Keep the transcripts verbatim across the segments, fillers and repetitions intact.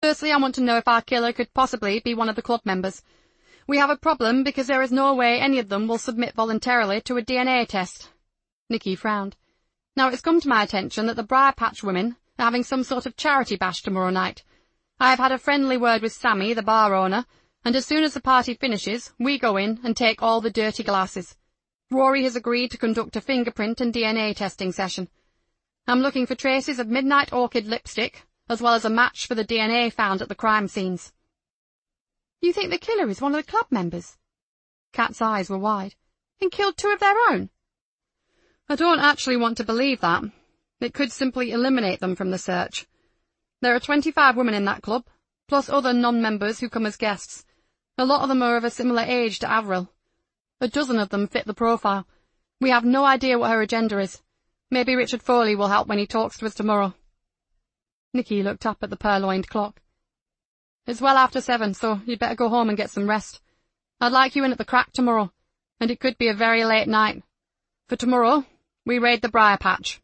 Firstly, I want to know if our killer could possibly be one of the club members. We have a problem because there is no way any of them will submit voluntarily to a D N A test. Nicky frowned. Now it's come to my attention that the Briar Patch women are having some sort of charity bash tomorrow night. I have had a friendly word with Sammy, the bar owner, and as soon as the party finishes, we go in and take all the dirty glasses. Rory has agreed to conduct a fingerprint and D N A testing session. I'm looking for traces of Midnight Orchid lipstick, as well as a match for the D N A found at the crime scenes. You think the killer is one of the club members? Kat's eyes were wide. And killed two of their own? I don't actually want to believe that. It could simply eliminate them from the search. There are twenty-five women in that club, plus other non-members who come as guests. A lot of them are of a similar age to Avril. A dozen of them fit the profile. We have no idea what her agenda is. Maybe Richard Foley will help when he talks to us tomorrow. Nicky looked up at the purloined clock. It's well after seven, so you'd better go home and get some rest. I'd like you in at the crack tomorrow, and it could be a very late night. For tomorrow, we raid the Briar Patch.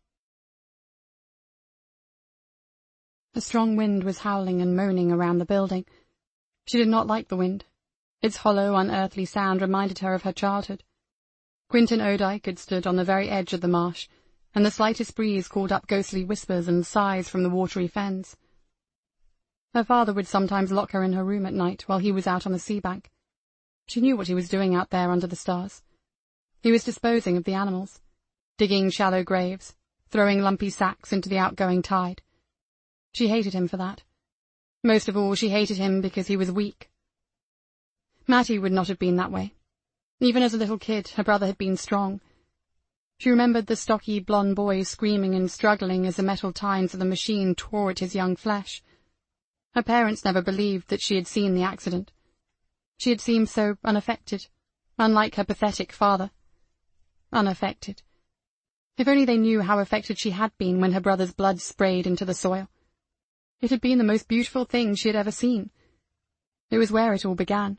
A strong wind was howling and moaning around the building. She did not like the wind. Its hollow, unearthly sound reminded her of her childhood. Quinton Odike had stood on the very edge of the marsh, and the slightest breeze called up ghostly whispers and sighs from the watery fens. Her father would sometimes lock her in her room at night while he was out on the sea bank. She knew what he was doing out there under the stars. He was disposing of the animals, digging shallow graves, throwing lumpy sacks into the outgoing tide. She hated him for that. Most of all, she hated him because he was weak. Mattie would not have been that way. Even as a little kid, her brother had been strong. She remembered the stocky blonde boy screaming and struggling as the metal tines of the machine tore at his young flesh. Her parents never believed that she had seen the accident. She had seemed so unaffected, unlike her pathetic father. Unaffected. If only they knew how affected she had been when her brother's blood sprayed into the soil. It had been the most beautiful thing she had ever seen. It was where it all began.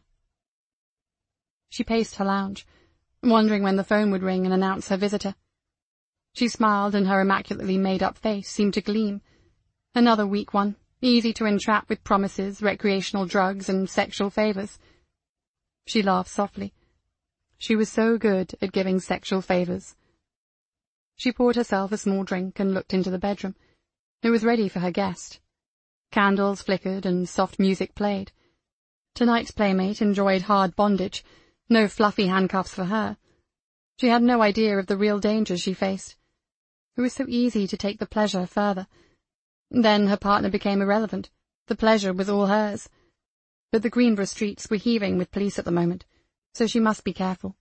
She paced her lounge, wondering when the phone would ring and announce her visitor. She smiled, and her immaculately made-up face seemed to gleam. Another weak one, easy to entrap with promises, recreational drugs, and sexual favours. She laughed softly. She was so good at giving sexual favours. She poured herself a small drink and looked into the bedroom. It was ready for her guest. Candles flickered and soft music played. Tonight's playmate enjoyed hard bondage, no fluffy handcuffs for her. She had no idea of the real dangers she faced. It was so easy to take the pleasure further. Then her partner became irrelevant. The pleasure was all hers. But the Greenborough streets were heaving with police at the moment, so she must be careful.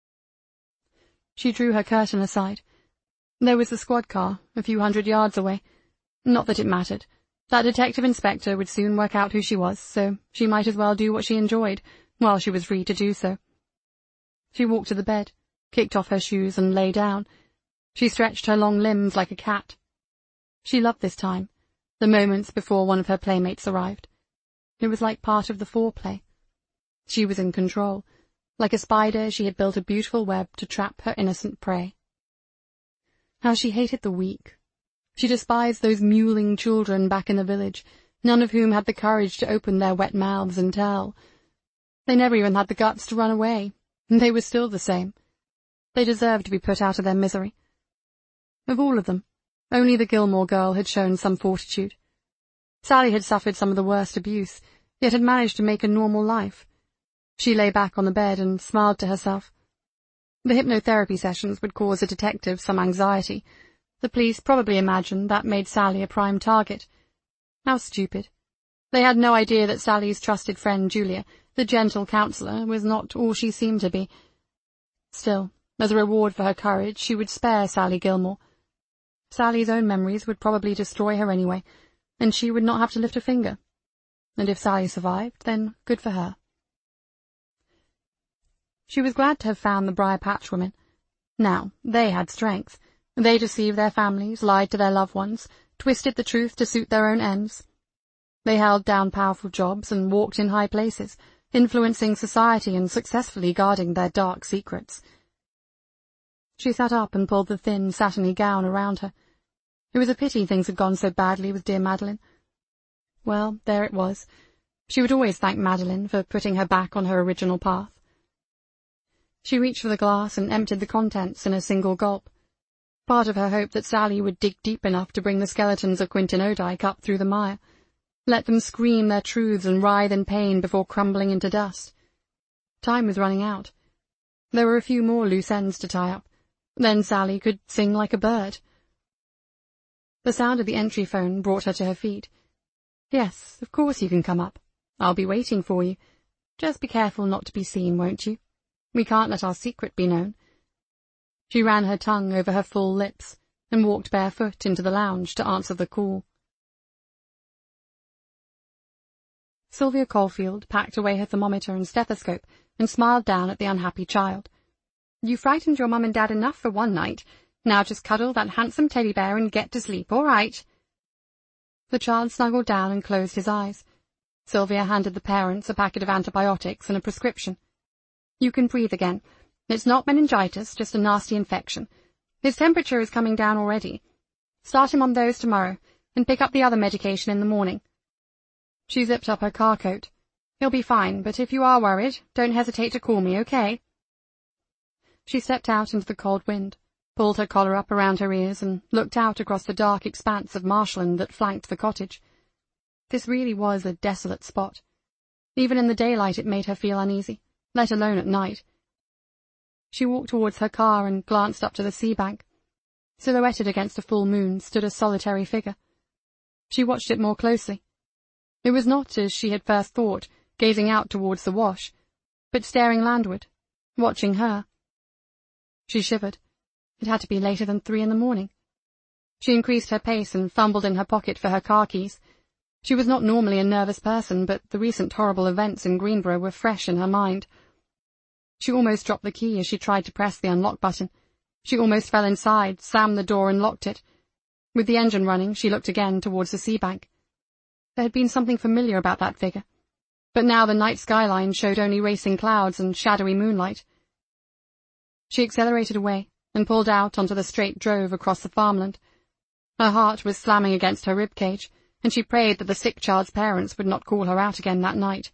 She drew her curtain aside. There was the squad car, a few hundred yards away. Not that it mattered. That detective inspector would soon work out who she was, so she might as well do what she enjoyed, while she was free to do so. She walked to the bed, kicked off her shoes, and lay down. She stretched her long limbs like a cat. She loved this time, the moments before one of her playmates arrived. It was like part of the foreplay. She was in control. Like a spider, she had built a beautiful web to trap her innocent prey. How she hated the weak. She despised those mewling children back in the village, none of whom had the courage to open their wet mouths and tell. They never even had the guts to run away, and they were still the same. They deserved to be put out of their misery. Of all of them, only the Gilmore girl had shown some fortitude. Sally had suffered some of the worst abuse, yet had managed to make a normal life. She lay back on the bed and smiled to herself. The hypnotherapy sessions would cause a detective some anxiety. The police probably imagined that made Sally a prime target. How stupid. They had no idea that Sally's trusted friend Julia, the gentle counsellor, was not all she seemed to be. Still, as a reward for her courage, she would spare Sally Gilmore. Sally's own memories would probably destroy her anyway, and she would not have to lift a finger. And if Sally survived, then good for her. She was glad to have found the Briar Patch women. Now, they had strength. They deceived their families, lied to their loved ones, twisted the truth to suit their own ends. They held down powerful jobs and walked in high places, influencing society and successfully guarding their dark secrets. She sat up and pulled the thin, satiny gown around her. It was a pity things had gone so badly with dear Madeline. Well, there it was. She would always thank Madeline for putting her back on her original path. She reached for the glass and emptied the contents in a single gulp. Part of her hoped that Sally would dig deep enough to bring the skeletons of Quentin Odyke up through the mire, let them scream their truths and writhe in pain before crumbling into dust. Time was running out. There were a few more loose ends to tie up. Then Sally could sing like a bird. The sound of the entry phone brought her to her feet. Yes, of course you can come up. I'll be waiting for you. Just be careful not to be seen, won't you? We can't let our secret be known. She ran her tongue over her full lips and walked barefoot into the lounge to answer the call. Sylvia Caulfield packed away her thermometer and stethoscope and smiled down at the unhappy child. You frightened your mum and dad enough for one night. Now just cuddle that handsome teddy bear and get to sleep, all right? The child snuggled down and closed his eyes. Sylvia handed the parents a packet of antibiotics and a prescription. You can breathe again. It's not meningitis, just a nasty infection. His temperature is coming down already. Start him on those tomorrow, and pick up the other medication in the morning. She zipped up her car coat. He'll be fine, but if you are worried, don't hesitate to call me, okay? She stepped out into the cold wind, pulled her collar up around her ears, and looked out across the dark expanse of marshland that flanked the cottage. This really was a desolate spot. Even in the daylight it made her feel uneasy, let alone at night. She walked towards her car and glanced up to the sea bank. Silhouetted against a full moon stood a solitary figure. She watched it more closely. It was not, as she had first thought, gazing out towards the wash, but staring landward, watching her. She shivered. It had to be later than three in the morning. She increased her pace and fumbled in her pocket for her car keys. She was not normally a nervous person, but the recent horrible events in Greenborough were fresh in her mind. She almost dropped the key as she tried to press the unlock button. She almost fell inside, slammed the door and locked it. With the engine running, she looked again towards the sea bank. There had been something familiar about that figure, but now the night skyline showed only racing clouds and shadowy moonlight. She accelerated away and pulled out onto the straight drove across the farmland. Her heart was slamming against her ribcage, and she prayed that the sick child's parents would not call her out again that night.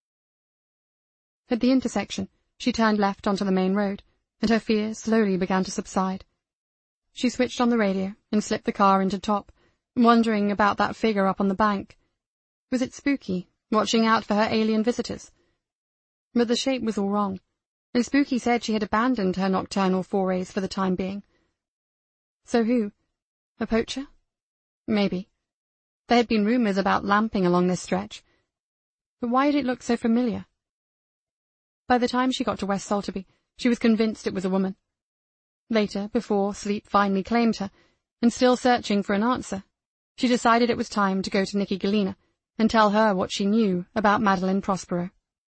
At the intersection, she turned left onto the main road, and her fear slowly began to subside. She switched on the radio and slipped the car into top, wondering about that figure up on the bank. Was it Spooky, watching out for her alien visitors? But the shape was all wrong, and Spooky said she had abandoned her nocturnal forays for the time being. So who? A poacher? Maybe. There had been rumours about lamping along this stretch. But why did it look so familiar? By the time she got to West Salterby, she was convinced it was a woman. Later, before sleep finally claimed her, and still searching for an answer, she decided it was time to go to Nikki Galena and tell her what she knew about Madeline Prospero.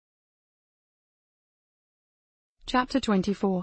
Chapter twenty-four.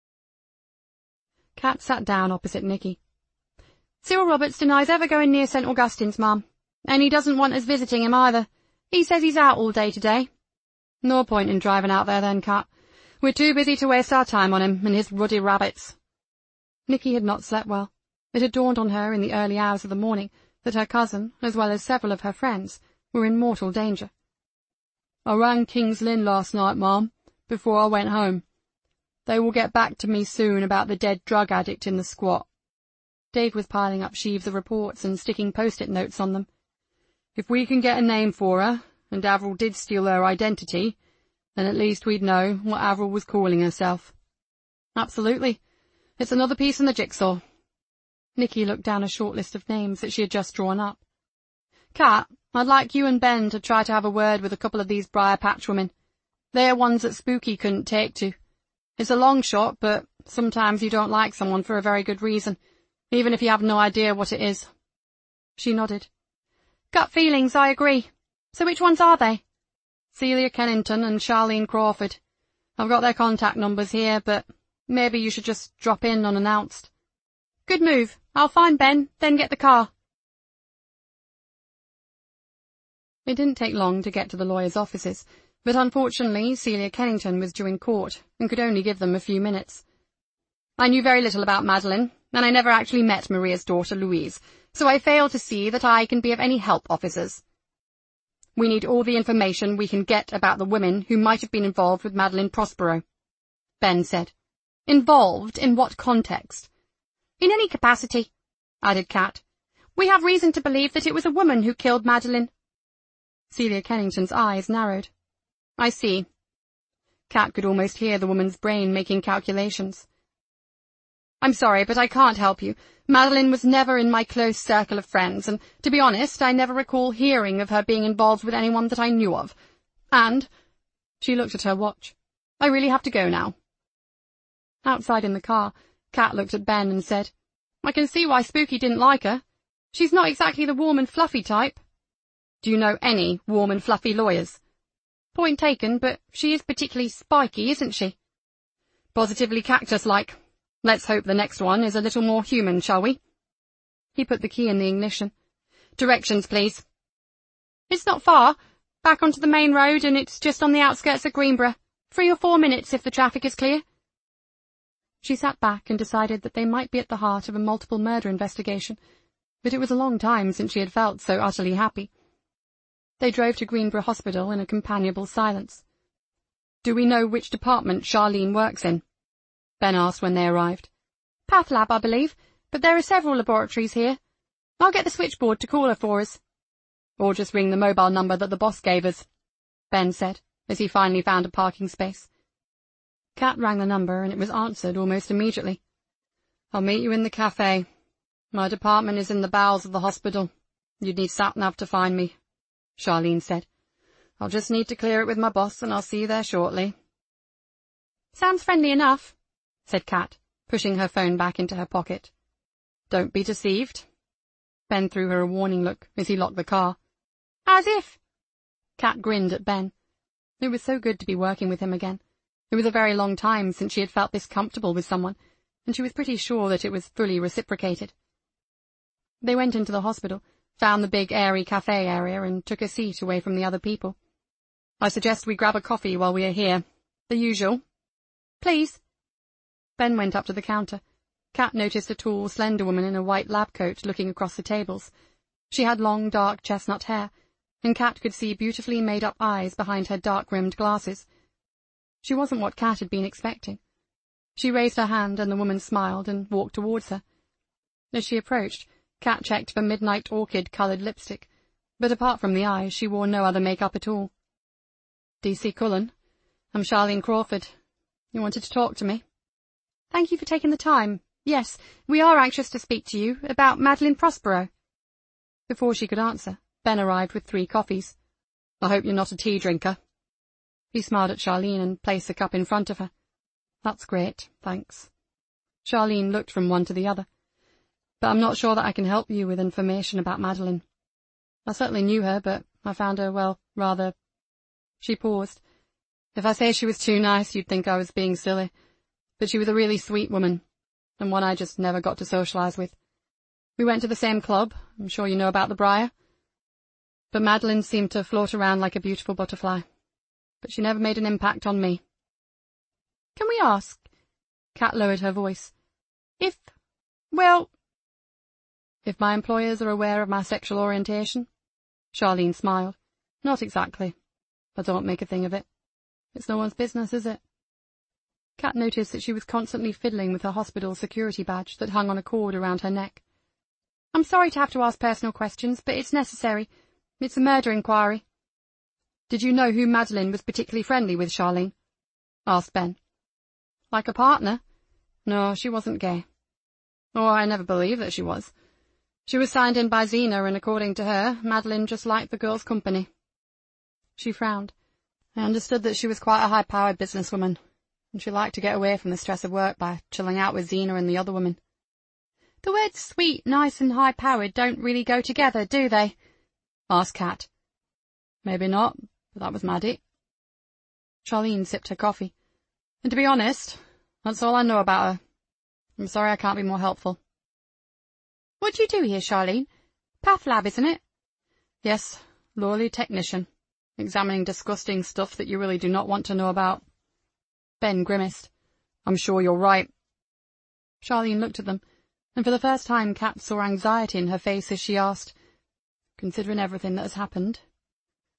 Kat sat down opposite Nikki. Cyril Roberts denies ever going near Saint Augustine's, Mum, and he doesn't want us visiting him either. He says he's out all day today. No point in driving out there then, Kat. We're too busy to waste our time on him and his ruddy rabbits. Nikki had not slept well. It had dawned on her in the early hours of the morning that her cousin, as well as several of her friends, were in mortal danger. I rang King's Lynn last night, Mum, before I went home. They will get back to me soon about the dead drug addict in the squat. Dave was piling up sheaves of reports and sticking post-it notes on them. If we can get a name for her, and Avril did steal her identity, then at least we'd know what Avril was calling herself. Absolutely. It's another piece in the jigsaw. Nikki looked down a short list of names that she had just drawn up. Kat, I'd like you and Ben to try to have a word with a couple of these Briar Patch women. They're ones that Spooky couldn't take to. It's a long shot, but sometimes you don't like someone for a very good reason, even if you have no idea what it is. She nodded. Gut feelings, I agree. So which ones are they? Celia Kennington and Charlene Crawford. I've got their contact numbers here, but maybe you should just drop in unannounced. Good move. I'll find Ben, then get the car. It didn't take long to get to the lawyer's offices, but unfortunately Celia Kennington was due in court and could only give them a few minutes. I knew very little about Madeline, and I never actually met Maria's daughter, Louise, so I fail to see that I can be of any help, officers. We need all the information we can get about the women who might have been involved with Madeleine Prospero, Ben said. Involved in what context? In any capacity, added Kat. We have reason to believe that it was a woman who killed Madeleine. Celia Kennington's eyes narrowed. I see. Kat could almost hear the woman's brain making calculations. I'm sorry, but I can't help you. Madeleine was never in my close circle of friends, and, to be honest, I never recall hearing of her being involved with anyone that I knew of. And, she looked at her watch, I really have to go now. Outside in the car, Kat looked at Ben and said, I can see why Spooky didn't like her. She's not exactly the warm and fluffy type. Do you know any warm and fluffy lawyers? Point taken, but she is particularly spiky, isn't she? Positively cactus-like. Let's hope the next one is a little more human, shall we? He put the key in the ignition. Directions, please. It's not far. Back onto the main road, and it's just on the outskirts of Greenborough. Three or four minutes if the traffic is clear. She sat back and decided that they might be at the heart of a multiple murder investigation, but it was a long time since she had felt so utterly happy. They drove to Greenborough Hospital in a companionable silence. Do we know which department Charlene works in? Ben asked when they arrived. Path Lab, I believe, but there are several laboratories here. I'll get the switchboard to call her for us. Or just ring the mobile number that the boss gave us, Ben said, as he finally found a parking space. Kat rang the number, and it was answered almost immediately. I'll meet you in the cafe. My department is in the bowels of the hospital. You'd need sat-nav to find me, Charlene said. I'll just need to clear it with my boss, and I'll see you there shortly. Sounds friendly enough, said Kat, pushing her phone back into her pocket. Don't be deceived. Ben threw her a warning look as he locked the car. As if. Kat grinned at Ben. It was so good to be working with him again. It was a very long time since she had felt this comfortable with someone, and she was pretty sure that it was fully reciprocated. They went into the hospital, found the big airy cafe area, and took a seat away from the other people. I suggest we grab a coffee while we are here. The usual. Please. Ben went up to the counter. Kat noticed a tall, slender woman in a white lab coat looking across the tables. She had long, dark chestnut hair, and Kat could see beautifully made-up eyes behind her dark-rimmed glasses. She wasn't what Kat had been expecting. She raised her hand, and the woman smiled and walked towards her. As she approached, Kat checked for midnight orchid-coloured lipstick, but apart from the eyes, she wore no other makeup at all. D C Cullen, I'm Charlene Crawford. You wanted to talk to me? Thank you for taking the time. Yes, we are anxious to speak to you about Madeleine Prospero. Before she could answer, Ben arrived with three coffees. I hope you're not a tea drinker. He smiled at Charlene and placed a cup in front of her. That's great, thanks. Charlene looked from one to the other. But I'm not sure that I can help you with information about Madeleine. I certainly knew her, but I found her, well, rather... She paused. If I say she was too nice, you'd think I was being silly. But she was a really sweet woman, and one I just never got to socialise with. We went to the same club. I'm sure you know about the Briar. But Madeleine seemed to float around like a beautiful butterfly. But she never made an impact on me. Can we ask? Kat lowered her voice. If, well... If my employers are aware of my sexual orientation? Charlene smiled. Not exactly. But don't make a thing of it. It's no one's business, is it? Kat noticed that she was constantly fiddling with her hospital security badge that hung on a cord around her neck. I'm sorry to have to ask personal questions, but it's necessary. It's a murder inquiry. Did you know who Madeleine was particularly friendly with, Charlene? Asked Ben. Like a partner? No, she wasn't gay. Oh, I never believed that she was. She was signed in by Zena, and according to her, Madeleine just liked the girl's company. She frowned. I understood that she was quite a high-powered businesswoman, and she liked to get away from the stress of work by chilling out with Zena and the other woman. The words sweet, nice, and high-powered don't really go together, do they? Asked Kat. Maybe not, but that was Maddie. Charlene sipped her coffee. And to be honest, that's all I know about her. I'm sorry I can't be more helpful. What do you do here, Charlene? Path Lab, isn't it? Yes, lowly technician, examining disgusting stuff that you really do not want to know about. Ben grimaced. I'm sure you're right. Charlene looked at them, and for the first time Kat saw anxiety in her face as she asked, Considering everything that has happened,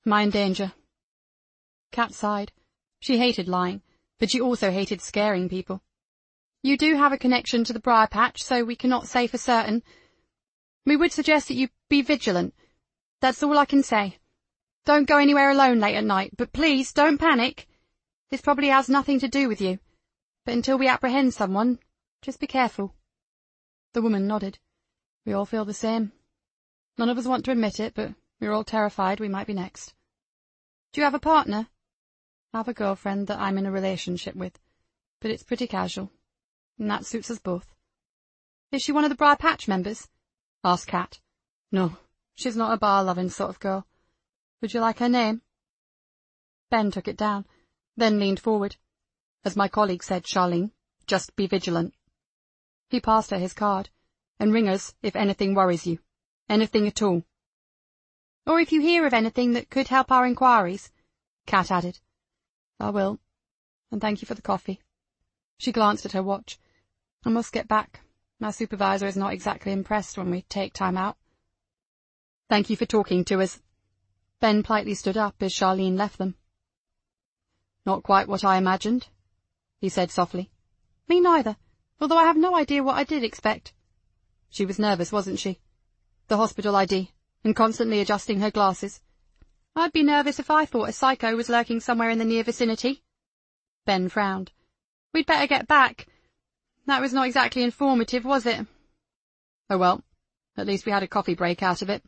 Am I in danger? Kat sighed. She hated lying, but she also hated scaring people. You do have a connection to the Briar Patch, so we cannot say for certain. We would suggest that you be vigilant. That's all I can say. Don't go anywhere alone late at night, but please don't panic. This probably has nothing to do with you, but until we apprehend someone, just be careful. The woman nodded. We all feel the same. None of us want to admit it, but we're all terrified we might be next. Do you have a partner? I have a girlfriend that I'm in a relationship with, but it's pretty casual, and that suits us both. Is she one of the Briar Patch members? Asked Kat. No, she's not a bar-loving sort of girl. Would you like her name? Ben took it down, then leaned forward. As my colleague said, Charlene, just be vigilant. He passed her his card. And ring us if anything worries you. Anything at all. Or if you hear of anything that could help our inquiries, Kat added. I will, and thank you for the coffee. She glanced at her watch. I must get back. My supervisor is not exactly impressed when we take time out. Thank you for talking to us. Ben politely stood up as Charlene left them. Not quite what I imagined, he said softly. Me neither, although I have no idea what I did expect. She was nervous, wasn't she? The hospital I D, and constantly adjusting her glasses. I'd be nervous if I thought a psycho was lurking somewhere in the near vicinity. Ben frowned. We'd better get back. That was not exactly informative, was it? Oh well, at least we had a coffee break out of it.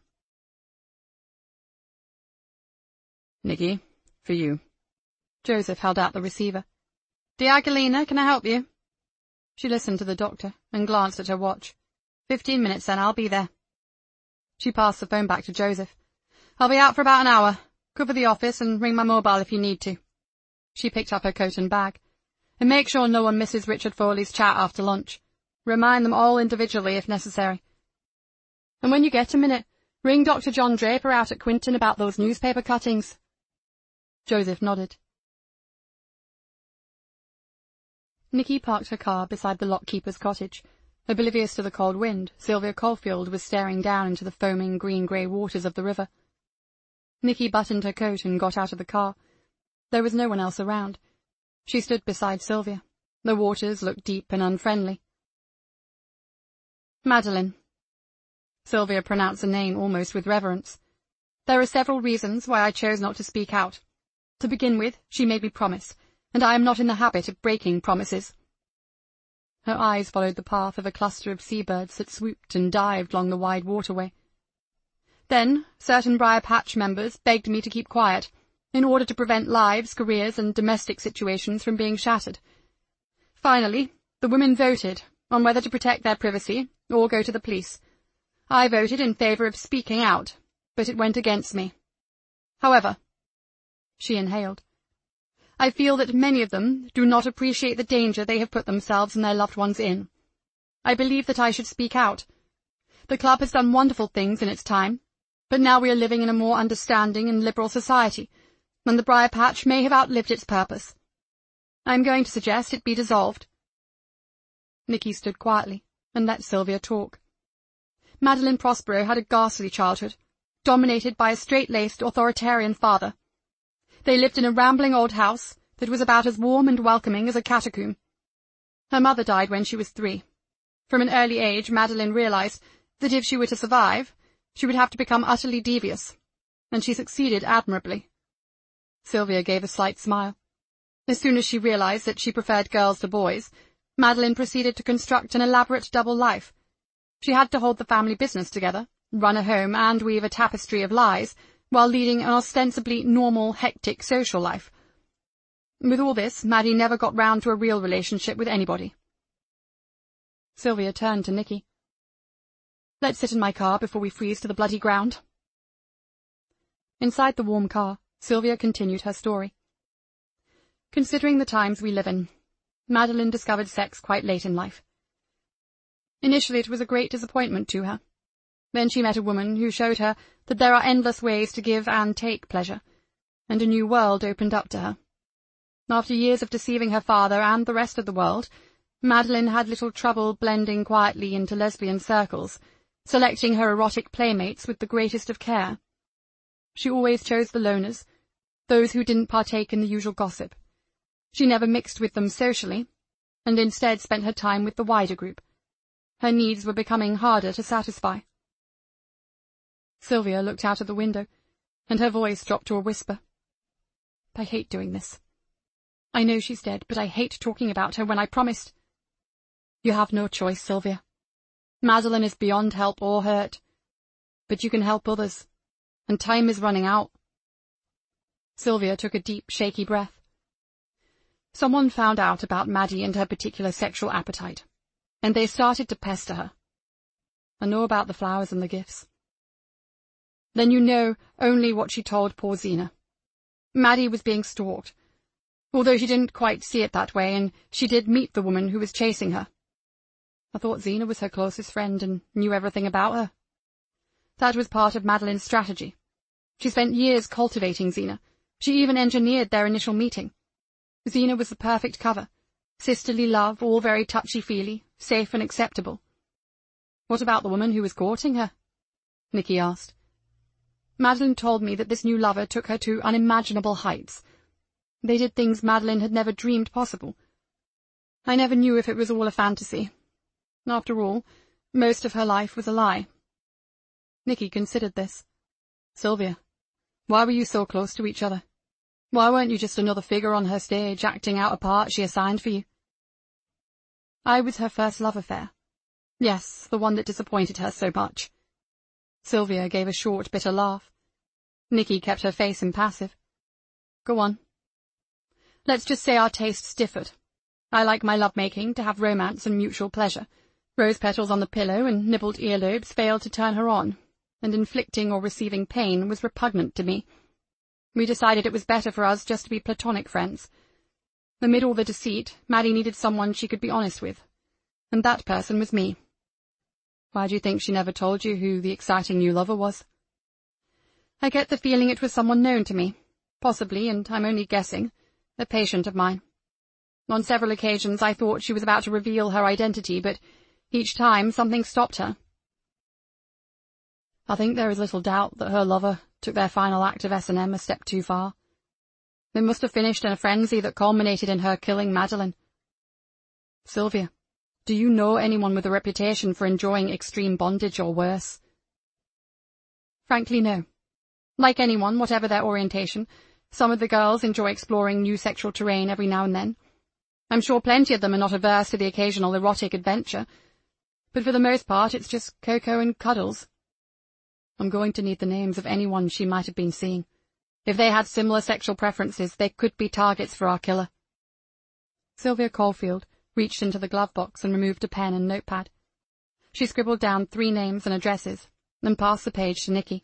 Nikki, for you. Joseph held out the receiver. Diagalina, can I help you? She listened to the doctor and glanced at her watch. Fifteen minutes, then, I'll be there. She passed the phone back to Joseph. I'll be out for about an hour. Cover the office and ring my mobile if you need to. She picked up her coat and bag. And make sure no one misses Richard Foley's chat after lunch. Remind them all individually if necessary. And when you get a minute, ring Doctor John Draper out at Quinton about those newspaper cuttings. Joseph nodded. Nikki parked her car beside the lockkeeper's cottage. Oblivious to the cold wind, Sylvia Caulfield was staring down into the foaming green-grey waters of the river. Nikki buttoned her coat and got out of the car. There was no one else around. She stood beside Sylvia. The waters looked deep and unfriendly. Madeline. Sylvia pronounced the name almost with reverence. There are several reasons why I chose not to speak out. To begin with, she made me promise, and I am not in the habit of breaking promises. Her eyes followed the path of a cluster of seabirds that swooped and dived along the wide waterway. Then, certain Briar Patch members begged me to keep quiet, in order to prevent lives, careers, and domestic situations from being shattered. Finally, the women voted on whether to protect their privacy or go to the police. I voted in favour of speaking out, but it went against me. However, she inhaled, I feel that many of them do not appreciate the danger they have put themselves and their loved ones in. I believe that I should speak out. The club has done wonderful things in its time, but now we are living in a more understanding and liberal society, and the Briar Patch may have outlived its purpose. I am going to suggest it be dissolved. Nikki stood quietly and let Sylvia talk. Madeline Prospero had a ghastly childhood, dominated by a straight-laced, authoritarian father. They lived in a rambling old house that was about as warm and welcoming as a catacomb. Her mother died when she was three. From an early age, Madeline realized that if she were to survive, she would have to become utterly devious, and she succeeded admirably. Sylvia gave a slight smile. As soon as she realized that she preferred girls to boys, Madeline proceeded to construct an elaborate double life. She had to hold the family business together, run a home, and weave a tapestry of lies, while leading an ostensibly normal, hectic social life. With all this, Maddie never got round to a real relationship with anybody. Sylvia turned to Nikki. Let's sit in my car before we freeze to the bloody ground. Inside the warm car, Sylvia continued her story. Considering the times we live in, Madeline discovered sex quite late in life. Initially it was a great disappointment to her. Then she met a woman who showed her that there are endless ways to give and take pleasure, and a new world opened up to her. After years of deceiving her father and the rest of the world, Madeline had little trouble blending quietly into lesbian circles, selecting her erotic playmates with the greatest of care. She always chose the loners, those who didn't partake in the usual gossip. She never mixed with them socially, and instead spent her time with the wider group. Her needs were becoming harder to satisfy. Sylvia looked out of the window, and her voice dropped to a whisper. I hate doing this. I know she's dead, but I hate talking about her when I promised. You have no choice, Sylvia. Madeleine is beyond help or hurt. But you can help others, and time is running out. Sylvia took a deep, shaky breath. Someone found out about Maddie and her particular sexual appetite, and they started to pester her. I know about the flowers and the gifts. Then you know only what she told poor Zena. Maddie was being stalked, although she didn't quite see it that way, and she did meet the woman who was chasing her. I thought Zena was her closest friend and knew everything about her. That was part of Madeleine's strategy. She spent years cultivating Zena. She even engineered their initial meeting. Zena was the perfect cover. Sisterly love, all very touchy-feely, safe and acceptable. What about the woman who was courting her? Nicky asked. Madeleine told me that this new lover took her to unimaginable heights. They did things Madeleine had never dreamed possible. I never knew if it was all a fantasy. After all, most of her life was a lie. Nicky considered this. Sylvia, why were you so close to each other? Why weren't you just another figure on her stage, acting out a part she assigned for you? I was her first love affair. Yes, the one that disappointed her so much. Sylvia gave a short, bitter laugh. Nicky kept her face impassive. Go on. Let's just say our tastes differed. I like my lovemaking to have romance and mutual pleasure. Rose petals on the pillow and nibbled earlobes failed to turn her on, and inflicting or receiving pain was repugnant to me. We decided it was better for us just to be platonic friends. Amid all the deceit, Maddie needed someone she could be honest with, and that person was me. Why do you think she never told you who the exciting new lover was? I get the feeling it was someone known to me, possibly, and I'm only guessing, a patient of mine. On several occasions I thought she was about to reveal her identity, but each time something stopped her. I think there is little doubt that her lover took their final act of S and M a step too far. They must have finished in a frenzy that culminated in her killing Madeleine. Sylvia, do you know anyone with a reputation for enjoying extreme bondage or worse? Frankly, no. Like anyone, whatever their orientation, some of the girls enjoy exploring new sexual terrain every now and then. I'm sure plenty of them are not averse to the occasional erotic adventure, but for the most part it's just cocoa and cuddles. I'm going to need the names of anyone she might have been seeing. If they had similar sexual preferences, they could be targets for our killer. Sylvia Caulfield reached into the glove box and removed a pen and notepad. She scribbled down three names and addresses, then passed the page to Nicky.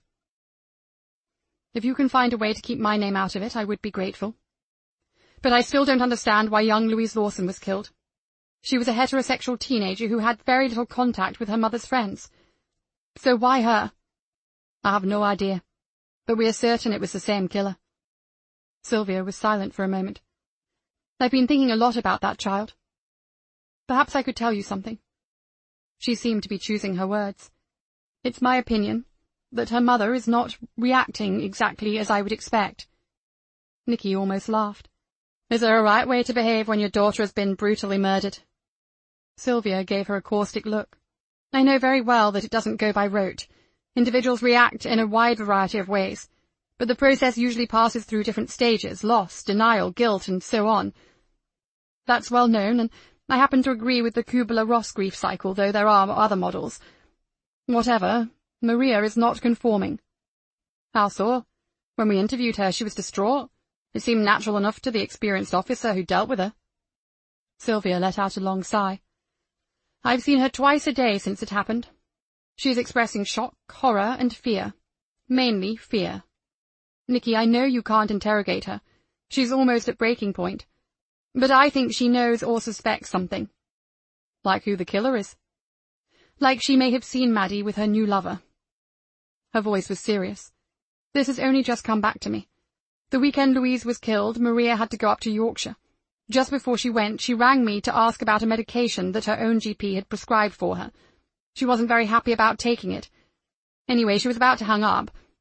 If you can find a way to keep my name out of it, I would be grateful. But I still don't understand why young Louise Lawson was killed. She was a heterosexual teenager who had very little contact with her mother's friends. So why her? I have no idea, but we are certain it was the same killer. Sylvia was silent for a moment. I've been thinking a lot about that child. Perhaps I could tell you something. She seemed to be choosing her words. It's my opinion that her mother is not reacting exactly as I would expect. Nicky almost laughed. Is there a right way to behave when your daughter has been brutally murdered? Sylvia gave her a caustic look. I know very well that it doesn't go by rote. Individuals react in a wide variety of ways, but the process usually passes through different stages, loss, denial, guilt, and so on. That's well known, and I happen to agree with the Kubler-Ross grief cycle, though there are other models. Whatever, Maria is not conforming. How so? When we interviewed her, she was distraught. It seemed natural enough to the experienced officer who dealt with her. Sylvia let out a long sigh. I've seen her twice a day since it happened. She is expressing shock, horror, and fear. Mainly fear. Nicky, I know you can't interrogate her. She's almost at breaking point. But I think she knows or suspects something. Like who the killer is. Like she may have seen Maddie with her new lover. Her voice was serious. This has only just come back to me. The weekend Louise was killed, Maria had to go up to Yorkshire. Just before she went, she rang me to ask about a medication that her own G P had prescribed for her. She wasn't very happy about taking it. Anyway, she was about to hang up,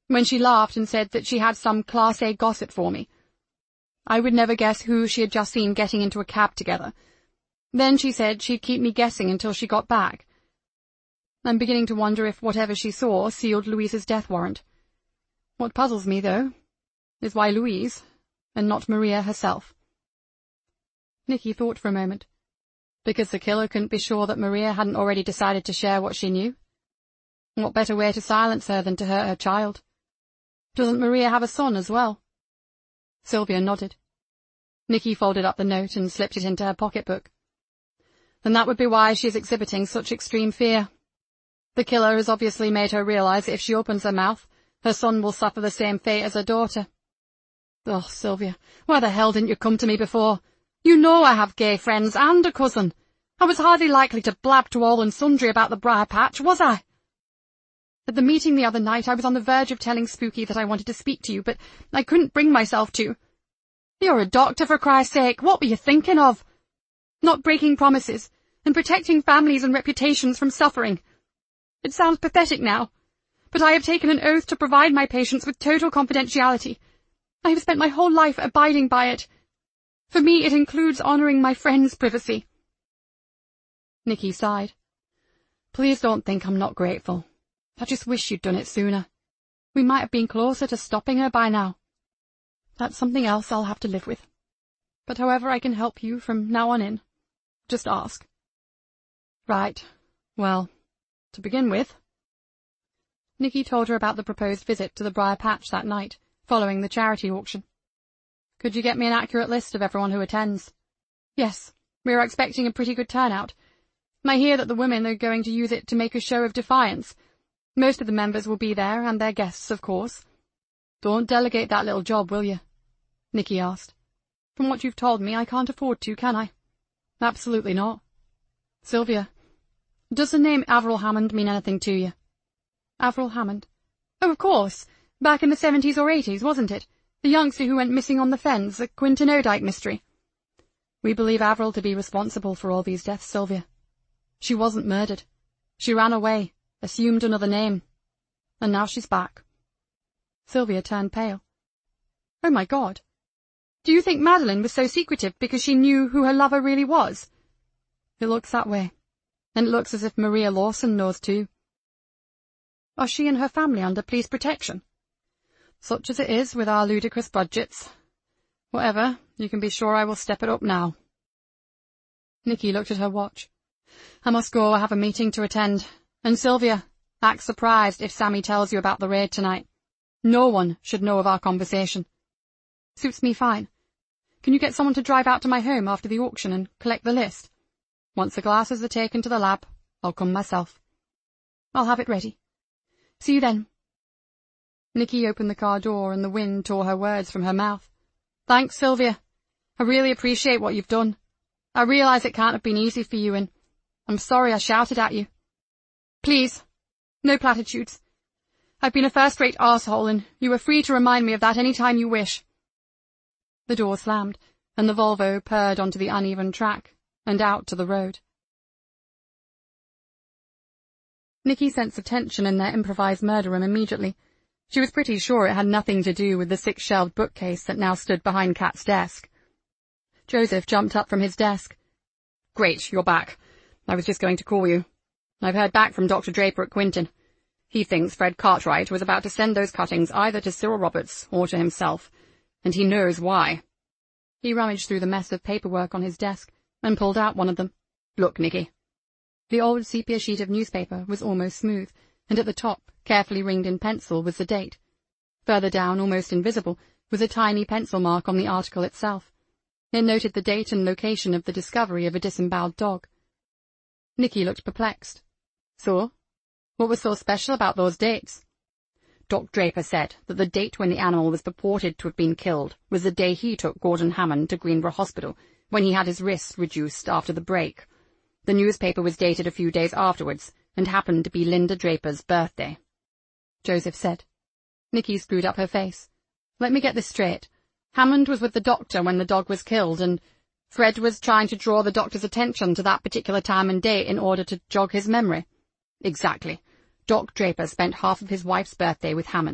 when she laughed and said that she had some Class A gossip for me. I would never guess who she had just seen getting into a cab together. Then she said she'd keep me guessing until she got back. I'm beginning to wonder if whatever she saw sealed Louise's death warrant. What puzzles me, though, is why Louise, and not Maria herself. Nicky thought for a moment. Because the killer couldn't be sure that Maria hadn't already decided to share what she knew? What better way to silence her than to hurt her child? Doesn't Maria have a son as well? Sylvia nodded. Nicky folded up the note and slipped it into her pocketbook. Then that would be why she is exhibiting such extreme fear. The killer has obviously made her realize that if she opens her mouth, her son will suffer the same fate as her daughter. Oh, Sylvia, why the hell didn't you come to me before? You know I have gay friends and a cousin. I was hardly likely to blab to all and sundry about the briar patch, was I? At the meeting the other night I was on the verge of telling Spooky that I wanted to speak to you, but I couldn't bring myself to. You're a doctor, for Christ's sake. What were you thinking of? Not breaking promises, and protecting families and reputations from suffering. It sounds pathetic now, but I have taken an oath to provide my patients with total confidentiality. I have spent my whole life abiding by it. For me, it includes honouring my friends' privacy. Nicky sighed. Please don't think I'm not grateful. I just wish you'd done it sooner. We might have been closer to stopping her by now. That's something else I'll have to live with. But however I can help you from now on in, just ask. Right. Well, to begin with... Nicky told her about the proposed visit to the Briar Patch that night, following the charity auction. Could you get me an accurate list of everyone who attends? Yes, we are expecting a pretty good turnout. I hear that the women are going to use it to make a show of defiance. Most of the members will be there, and their guests, of course. Don't delegate that little job, will you? Nicky asked. From what you've told me, I can't afford to, can I? Absolutely not. Sylvia, does the name Averil Hammond mean anything to you? Averil Hammond? Oh, of course. Back in the seventies or eighties, wasn't it? The youngster who went missing on the fens, the Quintin Odyke mystery. We believe Averil to be responsible for all these deaths, Sylvia. She wasn't murdered. She ran away, assumed another name. And now she's back. Sylvia turned pale. Oh, my God. Do you think Madeline was so secretive because she knew who her lover really was? It looks that way. And it looks as if Maria Lawson knows too. Are she and her family under police protection? Such as it is with our ludicrous budgets. Whatever, you can be sure I will step it up now. Nicky looked at her watch. I must go, I have a meeting to attend. And Sylvia, act surprised if Sammy tells you about the raid tonight. No one should know of our conversation. Suits me fine. Can you get someone to drive out to my home after the auction and collect the list? Once the glasses are taken to the lab, I'll come myself. I'll have it ready. See you then. Nicky opened the car door and the wind tore her words from her mouth. Thanks, Sylvia. I really appreciate what you've done. I realise it can't have been easy for you, and I'm sorry I shouted at you. Please, no platitudes. I've been a first-rate arsehole, and you are free to remind me of that any time you wish. The door slammed, and the Volvo purred onto the uneven track, and out to the road. Nicky sensed a tension in their improvised murder room immediately. She was pretty sure it had nothing to do with the six-shelved bookcase that now stood behind Kat's desk. Joseph jumped up from his desk. Great, you're back. I was just going to call you. I've heard back from Doctor Draper at Quintin. He thinks Fred Cartwright was about to send those cuttings either to Cyril Roberts or to himself, and he knows why. He rummaged through the mess of paperwork on his desk and pulled out one of them. Look, Nicky. The old sepia sheet of newspaper was almost smooth, and at the top, carefully ringed in pencil, was the date. Further down, almost invisible, was a tiny pencil mark on the article itself. It noted the date and location of the discovery of a disemboweled dog. Nicky looked perplexed. So? What was so special about those dates? Doc Draper said that the date when the animal was purported to have been killed was the day he took Gordon Hammond to Greenborough Hospital, when he had his wrists reduced after the break. The newspaper was dated a few days afterwards, and happened to be Linda Draper's birthday. Joseph said. Nicky screwed up her face. Let me get this straight. Hammond was with the doctor when the dog was killed, and Fred was trying to draw the doctor's attention to that particular time and date in order to jog his memory. Exactly. Doc Draper spent half of his wife's birthday with Hammond.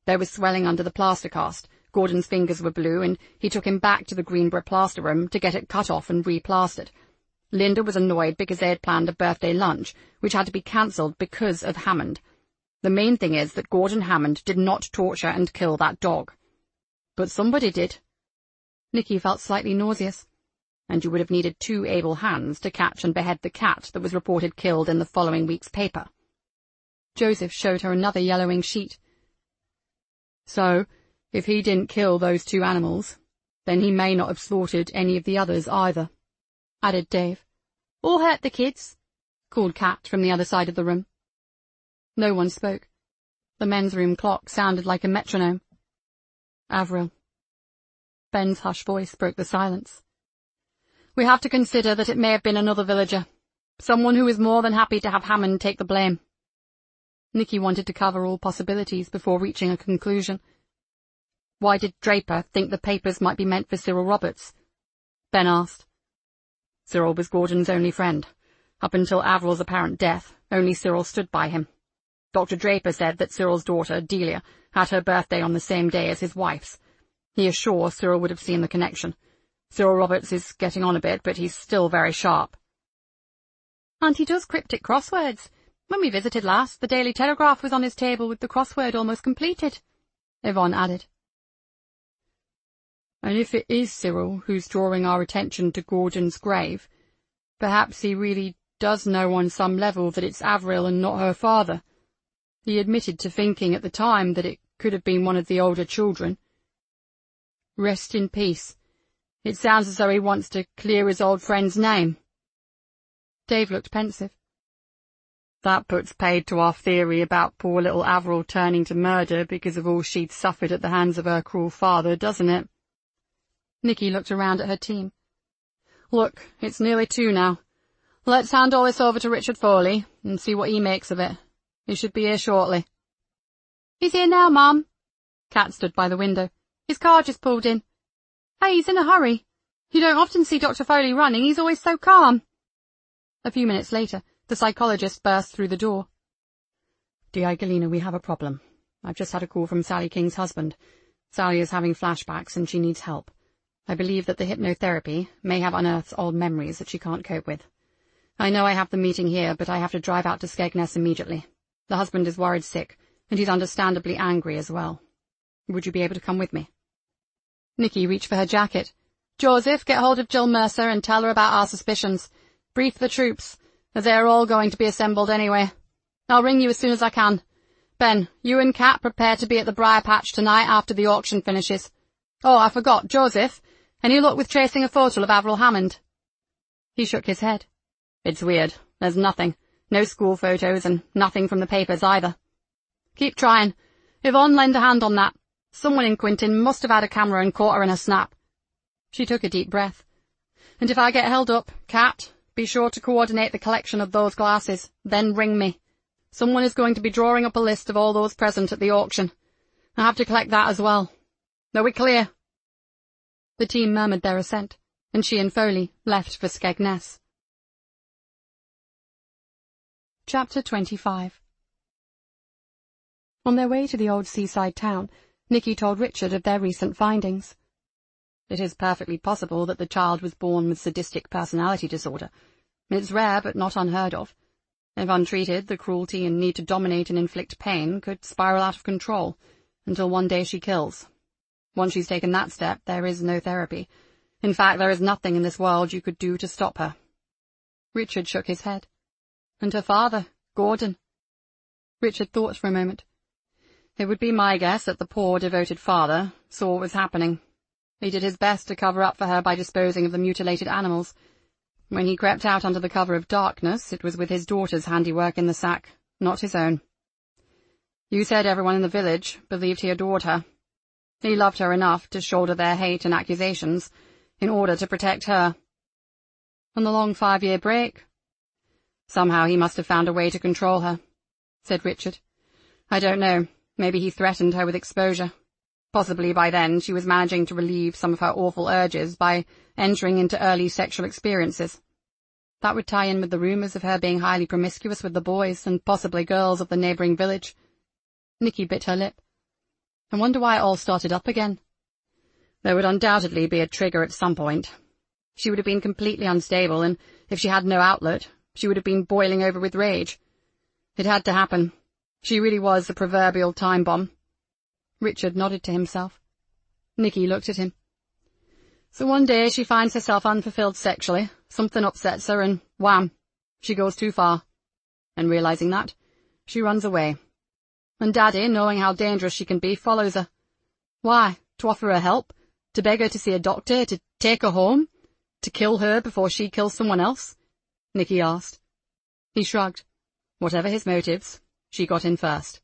There was swelling under the plaster cast. Gordon's fingers were blue, and he took him back to the Greenborough plaster room to get it cut off and replastered. Linda was annoyed because they had planned a birthday lunch, which had to be cancelled because of Hammond. The main thing is that Gordon Hammond did not torture and kill that dog. But somebody did. Nicky felt slightly nauseous. And you would have needed two able hands to catch and behead the cat that was reported killed in the following week's paper. Joseph showed her another yellowing sheet. So, if he didn't kill those two animals, then he may not have slaughtered any of the others either, added Dave. Or hurt the kids, called Kat from the other side of the room. No one spoke. The men's room clock sounded like a metronome. Avril. Ben's hushed voice broke the silence. We have to consider that it may have been another villager, someone who is more than happy to have Hammond take the blame. Nicky wanted to cover all possibilities before reaching a conclusion. Why did Draper think the papers might be meant for Cyril Roberts? Ben asked. Cyril was Gordon's only friend. Up until Avril's apparent death, only Cyril stood by him. Doctor Draper said that Cyril's daughter, Delia, had her birthday on the same day as his wife's. He is sure Cyril would have seen the connection. Cyril Roberts is getting on a bit, but he's still very sharp. And he does cryptic crosswords. When we visited last, the Daily Telegraph was on his table with the crossword almost completed, Yvonne added. And if it is Cyril who's drawing our attention to Gordon's grave, perhaps he really does know on some level that it's Avril and not her father. He admitted to thinking at the time that it could have been one of the older children. Rest in peace. It sounds as though he wants to clear his old friend's name. Dave looked pensive. That puts paid to our theory about poor little Avril turning to murder because of all she'd suffered at the hands of her cruel father, doesn't it? Nicky looked around at her team. Look, it's nearly two now. Let's hand all this over to Richard Foley and see what he makes of it. He should be here shortly. He's here now, Mum. Kat stood by the window. His car just pulled in. Hey, he's in a hurry. You don't often see Doctor Foley running, he's always so calm. A few minutes later, the psychologist burst through the door. Diagalina, we have a problem. I've just had a call from Sally King's husband. Sally is having flashbacks and she needs help. I believe that the hypnotherapy may have unearthed old memories that she can't cope with. I know I have the meeting here, but I have to drive out to Skegness immediately. The husband is worried sick, and he's understandably angry as well. Would you be able to come with me? Nicky reached for her jacket. Joseph, get hold of Jill Mercer and tell her about our suspicions. Brief the troops, as they are all going to be assembled anyway. I'll ring you as soon as I can. Ben, you and Kat prepare to be at the Briar Patch tonight after the auction finishes. Oh, I forgot, Joseph, any luck with tracing a photo of Avril Hammond? He shook his head. It's weird. There's nothing. No school photos and nothing from the papers either. Keep trying. Yvonne, lend a hand on that. Someone in Quintin must have had a camera and caught her in a snap. She took a deep breath. And if I get held up, Kat, be sure to coordinate the collection of those glasses. Then ring me. Someone is going to be drawing up a list of all those present at the auction. I have to collect that as well. Are we clear? The team murmured their assent, and she and Foley left for Skegness. Chapter twenty-five. On their way to the old seaside town, Nicky told Richard of their recent findings. It is perfectly possible that the child was born with sadistic personality disorder. It's rare but not unheard of. If untreated, the cruelty and need to dominate and inflict pain could spiral out of control, until one day she kills. Once she's taken that step, there is no therapy. In fact, there is nothing in this world you could do to stop her. Richard shook his head. And her father, Gordon. Richard thought for a moment. It would be my guess that the poor, devoted father saw what was happening. He did his best to cover up for her by disposing of the mutilated animals. When he crept out under the cover of darkness, it was with his daughter's handiwork in the sack, not his own. You said everyone in the village believed he adored her. He loved her enough to shoulder their hate and accusations in order to protect her. On the long five-year break, somehow he must have found a way to control her, said Richard. I don't know. Maybe he threatened her with exposure. Possibly by then she was managing to relieve some of her awful urges by entering into early sexual experiences. That would tie in with the rumours of her being highly promiscuous with the boys and possibly girls of the neighbouring village. Nicky bit her lip. I wonder why it all started up again. There would undoubtedly be a trigger at some point. She would have been completely unstable, and if she had no outlet, she would have been boiling over with rage. It had to happen. She really was the proverbial time bomb. Richard nodded to himself. Nicky looked at him. So one day she finds herself unfulfilled sexually, something upsets her, and wham, she goes too far. And realizing that, she runs away. And Daddy, knowing how dangerous she can be, follows her. Why? To offer her help? To beg her to see a doctor? To take her home? To kill her before she kills someone else? Nicky asked. He shrugged. Whatever his motives, she got in first.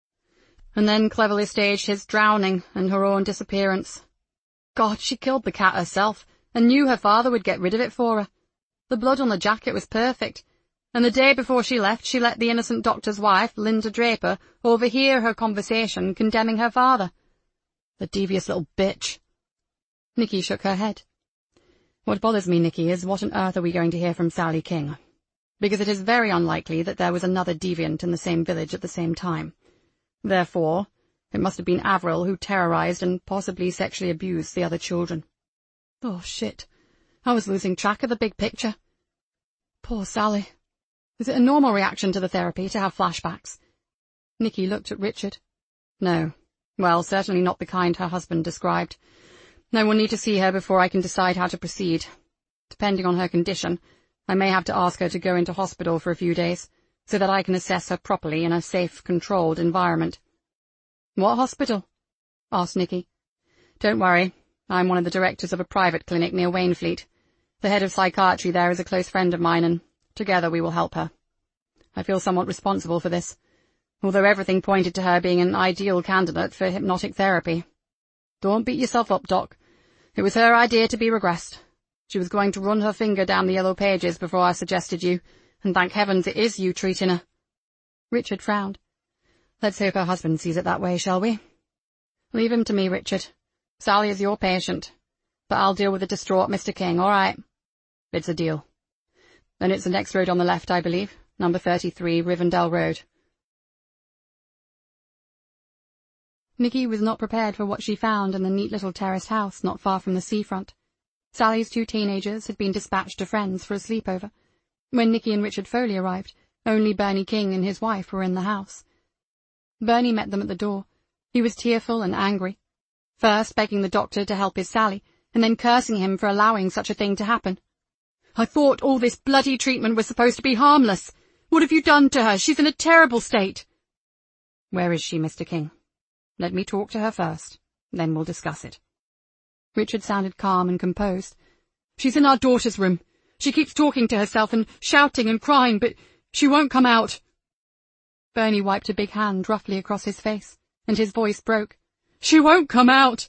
And then cleverly staged his drowning and her own disappearance. God, she killed the cat herself, and knew her father would get rid of it for her. The blood on the jacket was perfect, and the day before she left she let the innocent doctor's wife, Linda Draper, overhear her conversation condemning her father. The devious little bitch. Nicky shook her head. What bothers me, Nicky, is what on earth are we going to hear from Sally King? Because it is very unlikely that there was another deviant in the same village at the same time. Therefore, it must have been Avril who terrorized and possibly sexually abused the other children. Oh, shit. I was losing track of the big picture. Poor Sally. Is it a normal reaction to the therapy to have flashbacks? Nicky looked at Richard. No. Well, certainly not the kind her husband described. I will need to see her before I can decide how to proceed. Depending on her condition, I may have to ask her to go into hospital for a few days, so that I can assess her properly in a safe, controlled environment. What hospital? Asked Nicky. Don't worry. I'm one of the directors of a private clinic near Wainfleet. The head of psychiatry there is a close friend of mine, and together we will help her. I feel somewhat responsible for this, although everything pointed to her being an ideal candidate for hypnotic therapy. Don't beat yourself up, Doc. It was her idea to be regressed. She was going to run her finger down the yellow pages before I suggested you, and thank heavens it is you treating her. Richard frowned. Let's hope her husband sees it that way, shall we? Leave him to me, Richard. Sally is your patient, but I'll deal with the distraught Mister King, all right? It's a deal. Then it's the next road on the left, I believe, number thirty-three, Rivendell Road. Nicky was not prepared for what she found in the neat little terraced house not far from the seafront. Sally's two teenagers had been dispatched to friends for a sleepover. When Nicky and Richard Foley arrived, only Bernie King and his wife were in the house. Bernie met them at the door. He was tearful and angry, first begging the doctor to help his Sally, and then cursing him for allowing such a thing to happen. I thought all this bloody treatment was supposed to be harmless. What have you done to her? She's in a terrible state. Where is she, Mister King? Let me talk to her first, then we'll discuss it. Richard sounded calm and composed. She's in our daughter's room. She keeps talking to herself and shouting and crying, but she won't come out. Bernie wiped a big hand roughly across his face, and his voice broke. She won't come out!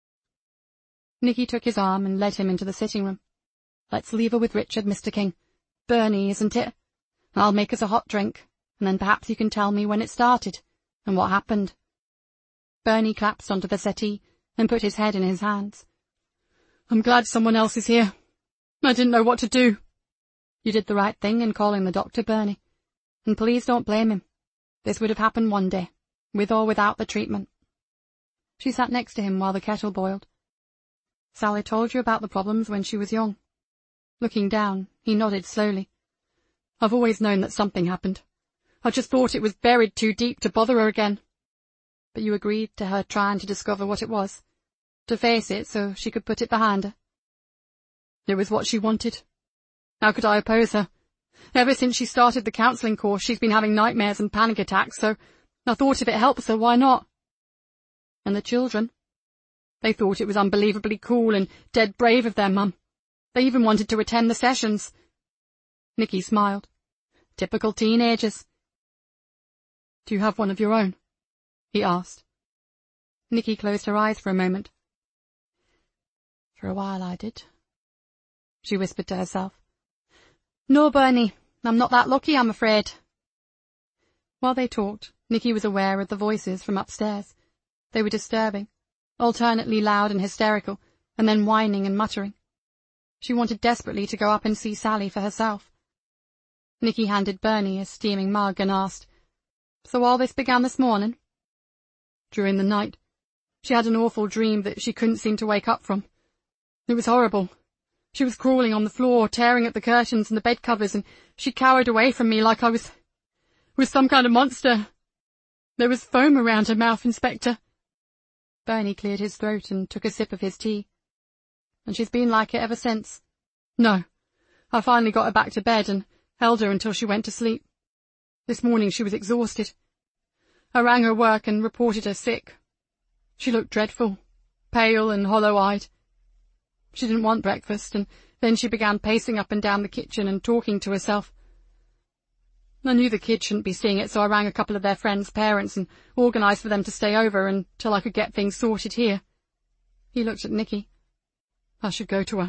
Nicky took his arm and led him into the sitting room. Let's leave her with Richard, Mister King. Bernie, isn't it? I'll make us a hot drink, and then perhaps you can tell me when it started, and what happened. Bernie collapsed onto the settee and put his head in his hands. I'm glad someone else is here. I didn't know what to do. You did the right thing in calling the doctor, Bernie. And please don't blame him. This would have happened one day, with or without the treatment. She sat next to him while the kettle boiled. Sally told you about the problems when she was young. Looking down, he nodded slowly. I've always known that something happened. I just thought it was buried too deep to bother her again. But you agreed to her trying to discover what it was, to face it so she could put it behind her. It was what she wanted. How could I oppose her? Ever since she started the counselling course, she's been having nightmares and panic attacks, so I thought if it helps her, why not? And the children? They thought it was unbelievably cool and dead brave of their mum. They even wanted to attend the sessions. Nicky smiled. Typical teenagers. Do you have one of your own? He asked. Nicky closed her eyes for a moment. For a while I did, she whispered to herself. No, Bernie, I'm not that lucky, I'm afraid. While they talked, Nicky was aware of the voices from upstairs. They were disturbing, alternately loud and hysterical, and then whining and muttering. She wanted desperately to go up and see Sally for herself. Nicky handed Bernie a steaming mug and asked, So all this began this morning? During the night. She had an awful dream that she couldn't seem to wake up from. It was horrible. She was crawling on the floor, tearing at the curtains and the bed covers, and she cowered away from me like I was... was some kind of monster. There was foam around her mouth, Inspector. Bernie cleared his throat and took a sip of his tea. And she's been like it ever since. No. I finally got her back to bed and held her until she went to sleep. This morning she was exhausted. I rang her work and reported her sick. She looked dreadful, pale and hollow-eyed. She didn't want breakfast, and then she began pacing up and down the kitchen and talking to herself. I knew the kids shouldn't be seeing it, so I rang a couple of their friends' parents and organised for them to stay over until I could get things sorted here. He looked at Nicky. I should go to her.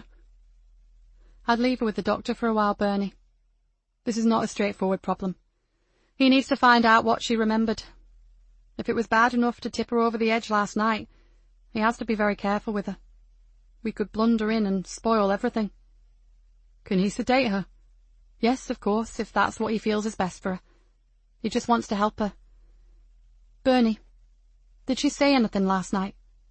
I'd leave her with the doctor for a while, Bernie. This is not a straightforward problem. He needs to find out what she remembered. If it was bad enough to tip her over the edge last night, he has to be very careful with her. We could blunder in and spoil everything. Can he sedate her? Yes, of course, if that's what he feels is best for her. He just wants to help her. Bernie, did she say anything last night?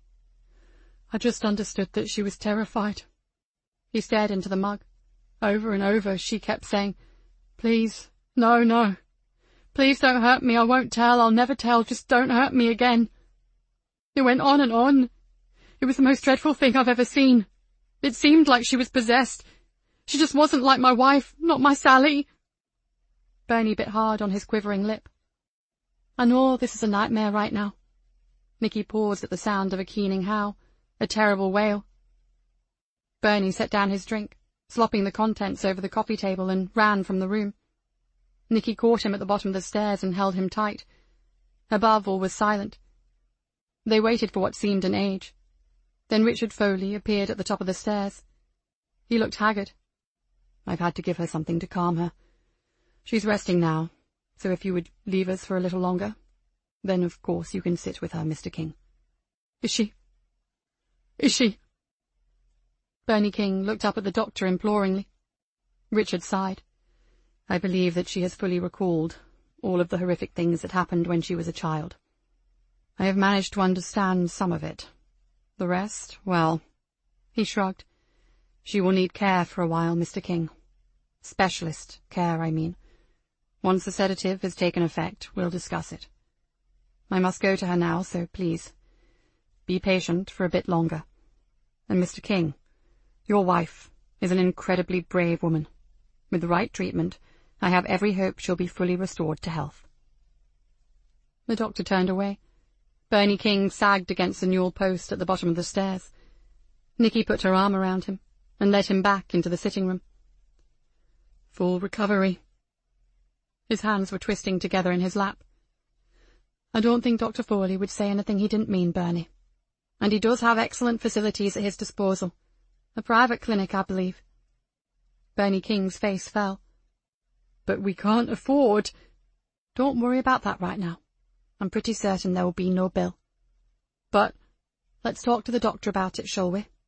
I just understood that she was terrified. He stared into the mug. Over and over she kept saying, "Please, no, no. Please don't hurt me, I won't tell, I'll never tell, just don't hurt me again." It went on and on. It was the most dreadful thing I've ever seen. It seemed like she was possessed. She just wasn't like my wife, not my Sally. Bernie bit hard on his quivering lip. I know this is a nightmare right now. Nicky paused at the sound of a keening howl, a terrible wail. Bernie set down his drink, slopping the contents over the coffee table, and ran from the room. Nicky caught him at the bottom of the stairs and held him tight. Above, all was silent. They waited for what seemed an age. Then Richard Foley appeared at the top of the stairs. He looked haggard. I've had to give her something to calm her. She's resting now, so if you would leave us for a little longer, then of course you can sit with her, Mister King. Is she? Is she? Bernie King looked up at the doctor imploringly. Richard sighed. I believe that she has fully recalled all of the horrific things that happened when she was a child. I have managed to understand some of it. The rest, well, he shrugged. She will need care for a while, Mister King. Specialist care, I mean. Once the sedative has taken effect, we'll discuss it. I must go to her now, so please, be patient for a bit longer. And Mister King, your wife is an incredibly brave woman. With the right treatment, I have every hope she'll be fully restored to health. The doctor turned away. Bernie King sagged against the newel post at the bottom of the stairs. Nicky put her arm around him and led him back into the sitting room. Full recovery. His hands were twisting together in his lap. I don't think Doctor Foley would say anything he didn't mean, Bernie. And he does have excellent facilities at his disposal. A private clinic, I believe. Bernie King's face fell. But we can't afford... Don't worry about that right now. I'm pretty certain there will be no bill. But let's talk to the doctor about it, shall we?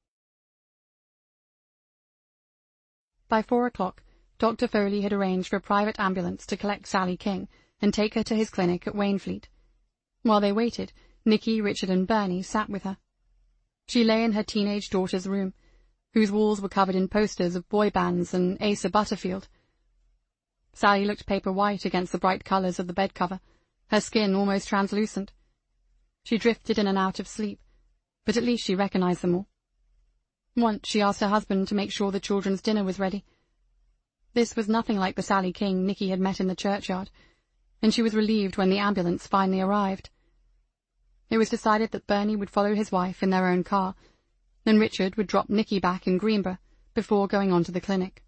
By four o'clock, Doctor Foley had arranged for a private ambulance to collect Sally King and take her to his clinic at Wainfleet. While they waited, Nicky, Richard and Bernie sat with her. She lay in her teenage daughter's room, whose walls were covered in posters of boy bands and Asa Butterfield. Sally looked paper white against the bright colours of the bed cover, her skin almost translucent. She drifted in and out of sleep, but at least she recognized them all. Once she asked her husband to make sure the children's dinner was ready. This was nothing like the Sally King Nicky had met in the churchyard, and she was relieved when the ambulance finally arrived. It was decided that Bernie would follow his wife in their own car, and Richard would drop Nicky back in Greenborough before going on to the clinic.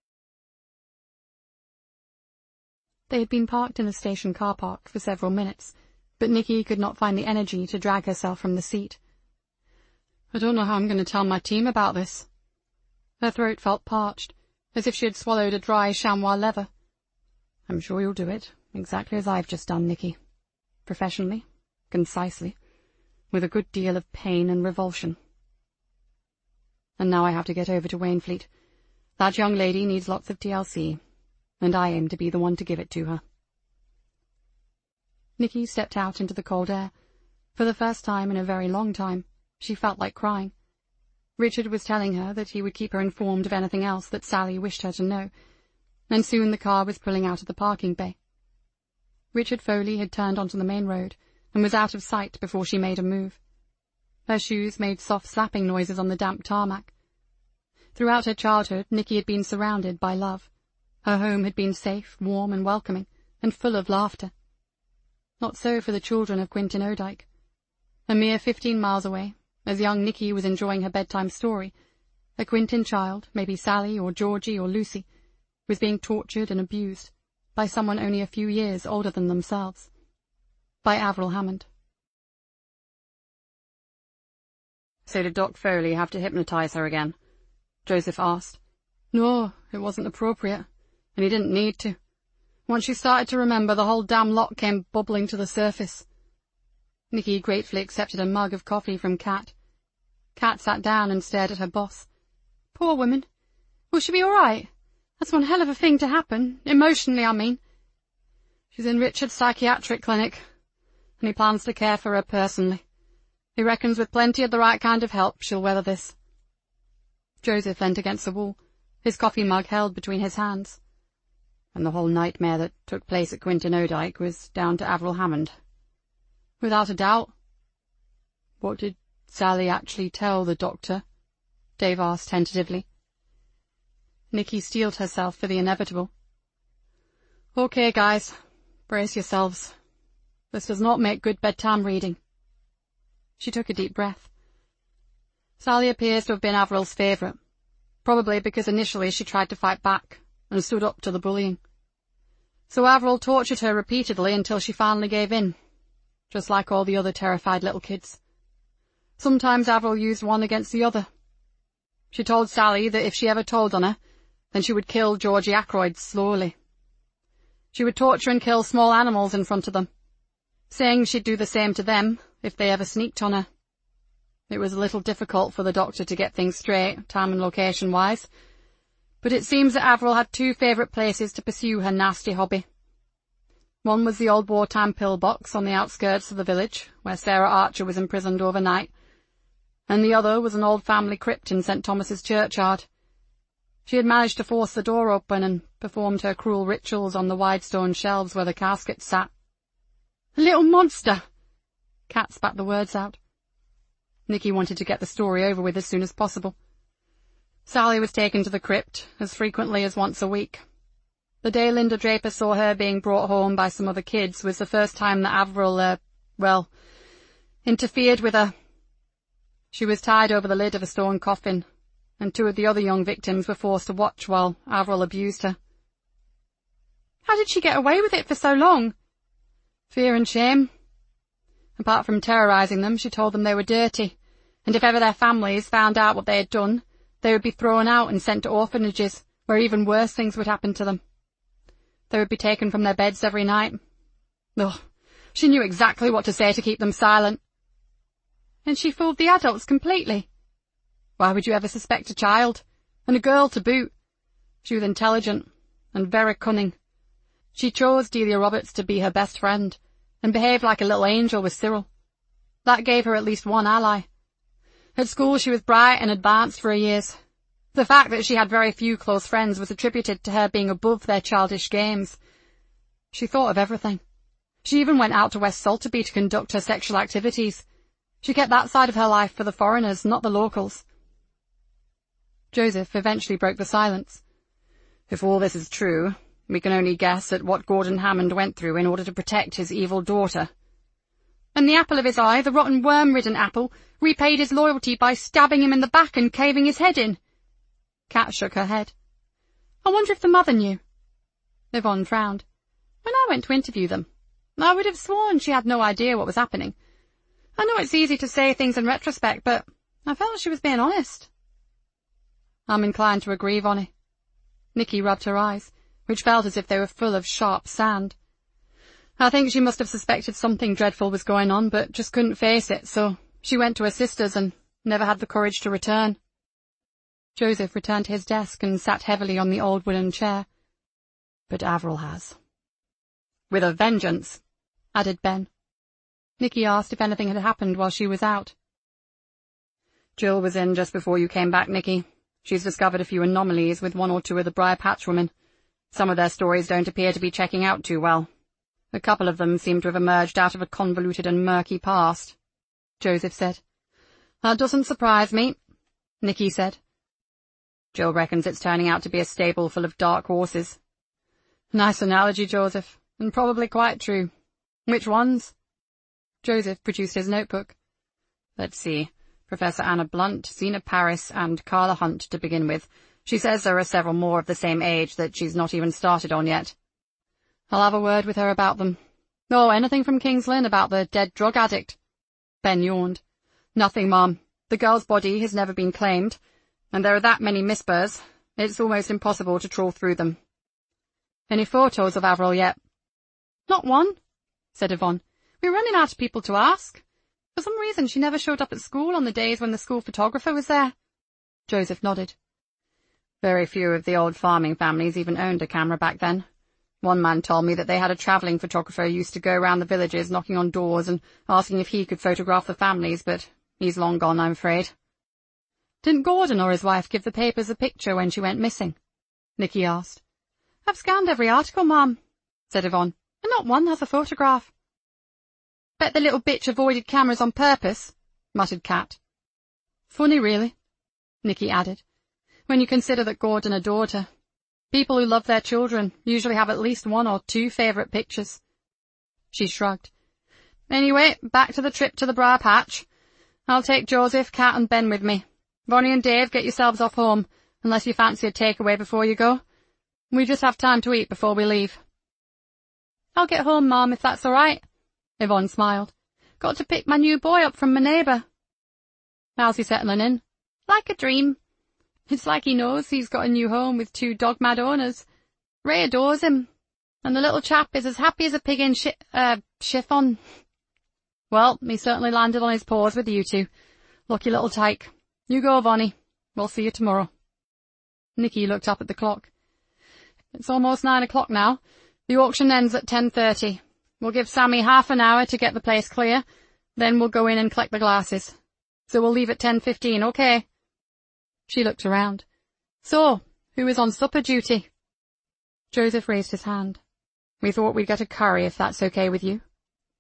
They had been parked in the station car park for several minutes, but Nicky could not find the energy to drag herself from the seat. I don't know how I'm going to tell my team about this. Her throat felt parched, as if she had swallowed a dry chamois leather. I'm sure you'll do it, exactly as I've just done, Nicky. Professionally, concisely, with a good deal of pain and revulsion. And now I have to get over to Wainfleet. That young lady needs lots of T L C, and I aim to be the one to give it to her. Nicky stepped out into the cold air, For the first time in a very long time, she felt like crying. Richard was telling her that he would keep her informed of anything else that Sally wished her to know, and soon the car was pulling out of the parking bay. Richard Foley had turned onto the main road and was out of sight before she made a move. Her shoes made soft slapping noises on the damp tarmac. Throughout her childhood, Nikki had been surrounded by love. Her home had been safe, warm and welcoming, and full of laughter. Not so for the children of Quintin Odyke. A mere fifteen miles away, as young Nikki was enjoying her bedtime story, a Quintin child, maybe Sally or Georgie or Lucy, was being tortured and abused by someone only a few years older than themselves. By Avril Hammond. So did Doc Foley have to hypnotize her again? Joseph asked. No, it wasn't appropriate, and he didn't need to. Once she started to remember, the whole damn lot came bubbling to the surface. Nikki gratefully accepted a mug of coffee from Kat. Kat sat down and stared at her boss. Poor woman. Will she be all right? That's one hell of a thing to happen, emotionally, I mean. She's in Richard's psychiatric clinic, and he plans to care for her personally. He reckons with plenty of the right kind of help she'll weather this. Joseph leant against the wall, his coffee mug held between his hands. And the whole nightmare that took place at Quintin Odyke was down to Avril Hammond? Without a doubt. What did Sally actually tell the doctor? Dave asked tentatively. Nikki steeled herself for the inevitable. Okay, guys, brace yourselves. This does not make good bedtime reading. She took a deep breath. Sally appears to have been Avril's favourite, probably because initially she tried to fight back and stood up to the bullying. So Avril tortured her repeatedly until she finally gave in, just like all the other terrified little kids. Sometimes Avril used one against the other. She told Sally that if she ever told on her, then she would kill Georgie Ackroyd slowly. She would torture and kill small animals in front of them, saying she'd do the same to them if they ever sneaked on her. It was a little difficult for the doctor to get things straight, time and location-wise, but it seems that Avril had two favourite places to pursue her nasty hobby. One was the old wartime pillbox on the outskirts of the village, where Sarah Archer was imprisoned overnight, and the other was an old family crypt in Saint Thomas's churchyard. She had managed to force the door open and performed her cruel rituals on the wide stone shelves where the caskets sat. "A little monster!" Kat spat the words out. Nikki wanted to get the story over with as soon as possible. Sally was taken to the crypt as frequently as once a week. The day Linda Draper saw her being brought home by some other kids was the first time that Avril, uh, well, interfered with her. She was tied over the lid of a stone coffin, and two of the other young victims were forced to watch while Avril abused her. How did she get away with it for so long? Fear and shame. Apart from terrorising them, she told them they were dirty, and if ever their families found out what they had done, they would be thrown out and sent to orphanages, where even worse things would happen to them. They would be taken from their beds every night. Ugh, she knew exactly what to say to keep them silent. And she fooled the adults completely. Why would you ever suspect a child? And a girl to boot. She was intelligent and very cunning. She chose Delia Roberts to be her best friend, and behaved like a little angel with Cyril. That gave her at least one ally. At school she was bright and advanced for her years. The fact that she had very few close friends was attributed to her being above their childish games. She thought of everything. She even went out to West Salterby to conduct her sexual activities. She kept that side of her life for the foreigners, not the locals. Joseph eventually broke the silence. If all this is true, we can only guess at what Gordon Hammond went through in order to protect his evil daughter. And the apple of his eye, the rotten worm-ridden apple, repaid his loyalty by stabbing him in the back and caving his head in. Kat shook her head. I wonder if the mother knew. Yvonne frowned. When I went to interview them, I would have sworn she had no idea what was happening. I know it's easy to say things in retrospect, but I felt she was being honest. I'm inclined to agree, Vonnie. Nikki rubbed her eyes, which felt as if they were full of sharp sand. I think she must have suspected something dreadful was going on, but just couldn't face it, so she went to her sister's and never had the courage to return. Joseph returned to his desk and sat heavily on the old wooden chair. But Avril has. With a vengeance, added Ben. Nicky asked if anything had happened while she was out. Jill was in just before you came back, Nicky. She's discovered a few anomalies with one or two of the Briar Patch women. Some of their stories don't appear to be checking out too well. A couple of them seem to have emerged out of a convoluted and murky past, Joseph said. That doesn't surprise me, Nicky said. Jill reckons it's turning out to be a stable full of dark horses. Nice analogy, Joseph, and probably quite true. Which ones? Joseph produced his notebook. Let's see. Professor Anna Blunt, Zena Paris, and Carla Hunt to begin with. She says there are several more of the same age that she's not even started on yet. I'll have a word with her about them. Oh, anything from King's Lynn about the dead drug addict? Ben yawned. Nothing, Mom. The girl's body has never been claimed, and there are that many Mispers, it's almost impossible to trawl through them. Any photos of Avril yet? Not one, said Yvonne. We're running out of people to ask. For some reason she never showed up at school on the days when the school photographer was there. Joseph nodded. Very few of the old farming families even owned a camera back then. One man told me that they had a travelling photographer who used to go around the villages knocking on doors and asking if he could photograph the families, but he's long gone, I'm afraid. Didn't Gordon or his wife give the papers a picture when she went missing? Nicky asked. I've scanned every article, Mum, said Yvonne, and not one has a photograph. Bet the little bitch avoided cameras on purpose, muttered Kat. Funny, really, Nicky added, when you consider that Gordon adored her. People who love their children usually have at least one or two favourite pictures. She shrugged. Anyway, back to the trip to the Briar Patch. I'll take Joseph, Kat and Ben with me. Bonnie and Dave, get yourselves off home, unless you fancy a takeaway before you go. We just have time to eat before we leave. I'll get home, Mum, if that's all right. Yvonne smiled. Got to pick my new boy up from my neighbour. How's he settling in? Like a dream. It's like he knows he's got a new home with two dog-mad owners. Ray adores him, and the little chap is as happy as a pig in shi- uh, chiffon. Well, he certainly landed on his paws with you two. Lucky little tyke. You go, Vonnie. We'll see you tomorrow. Nicky looked up at the clock. It's almost nine o'clock now. The auction ends at ten thirty. We'll give Sammy half an hour to get the place clear, then we'll go in and collect the glasses. So we'll leave at ten fifteen, okay? She looked around. So, who is on supper duty? Joseph raised his hand. We thought we'd get a curry if that's okay with you.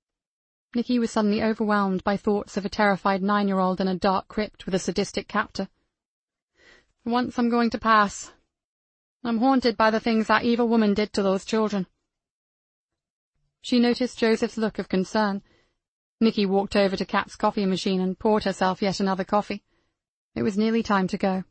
Nicky was suddenly overwhelmed by thoughts of a terrified nine-year-old in a dark crypt with a sadistic captor. For once I'm going to pass. I'm haunted by the things that evil woman did to those children. She noticed Joseph's look of concern. Nicky walked over to Kat's coffee machine and poured herself yet another coffee. It was nearly time to go.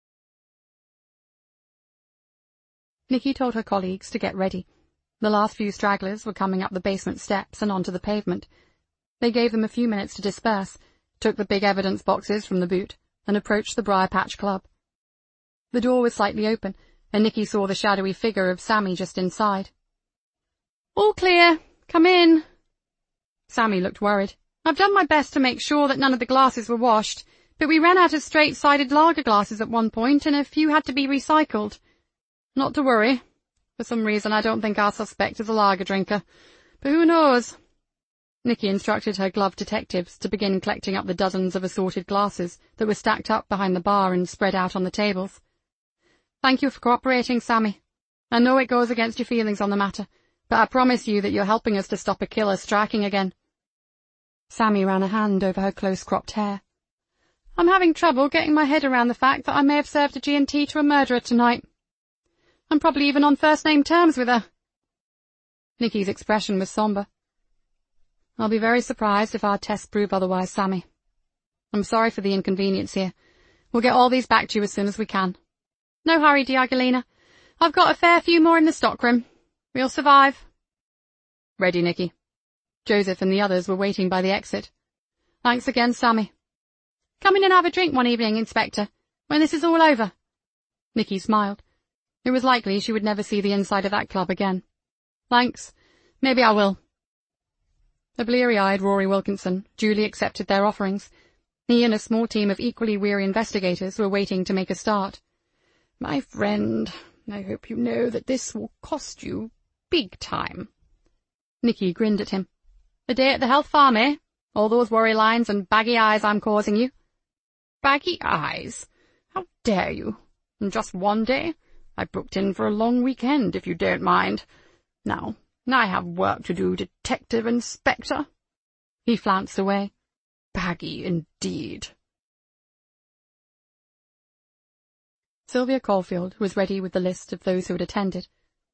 Nicky told her colleagues to get ready. The last few stragglers were coming up the basement steps and onto the pavement. They gave them a few minutes to disperse, took the big evidence boxes from the boot, and approached the Briar Patch Club. The door was slightly open, and Nicky saw the shadowy figure of Sammy just inside. All clear. Come in. Sammy looked worried. I've done my best to make sure that none of the glasses were washed, but we ran out of straight-sided lager glasses at one point, and a few had to be recycled. Not to worry. For some reason I don't think our suspect is a lager drinker, but who knows? Nicky instructed her gloved detectives to begin collecting up the dozens of assorted glasses that were stacked up behind the bar and spread out on the tables. Thank you for cooperating, Sammy. I know it goes against your feelings on the matter, but I promise you that you're helping us to stop a killer striking again. Sammy ran a hand over her close-cropped hair. I'm having trouble getting my head around the fact that I may have served a G and T to a murderer tonight. I'm probably even on first-name terms with her. Nicky's expression was sombre. I'll be very surprised if our tests prove otherwise, Sammy. I'm sorry for the inconvenience here. We'll get all these back to you as soon as we can. No hurry, Diagelina. I've got a fair few more in the stockroom. We'll survive. Ready, Nicky. Joseph and the others were waiting by the exit. Thanks again, Sammy. Come in and have a drink one evening, Inspector, when this is all over. Nicky smiled. It was likely she would never see the inside of that club again. Thanks. Maybe I will. The bleary-eyed Rory Wilkinson duly accepted their offerings. He and a small team of equally weary investigators were waiting to make a start. My friend, I hope you know that this will cost you big time. Nicky grinned at him. A day at the health farm, eh? All those worry lines and baggy eyes I'm causing you." "Baggy eyes? How dare you? In just one day? I booked in for a long weekend, if you don't mind. Now, I have work to do, Detective Inspector." He flounced away. "Baggy, indeed." Sylvia Caulfield was ready with the list of those who had attended.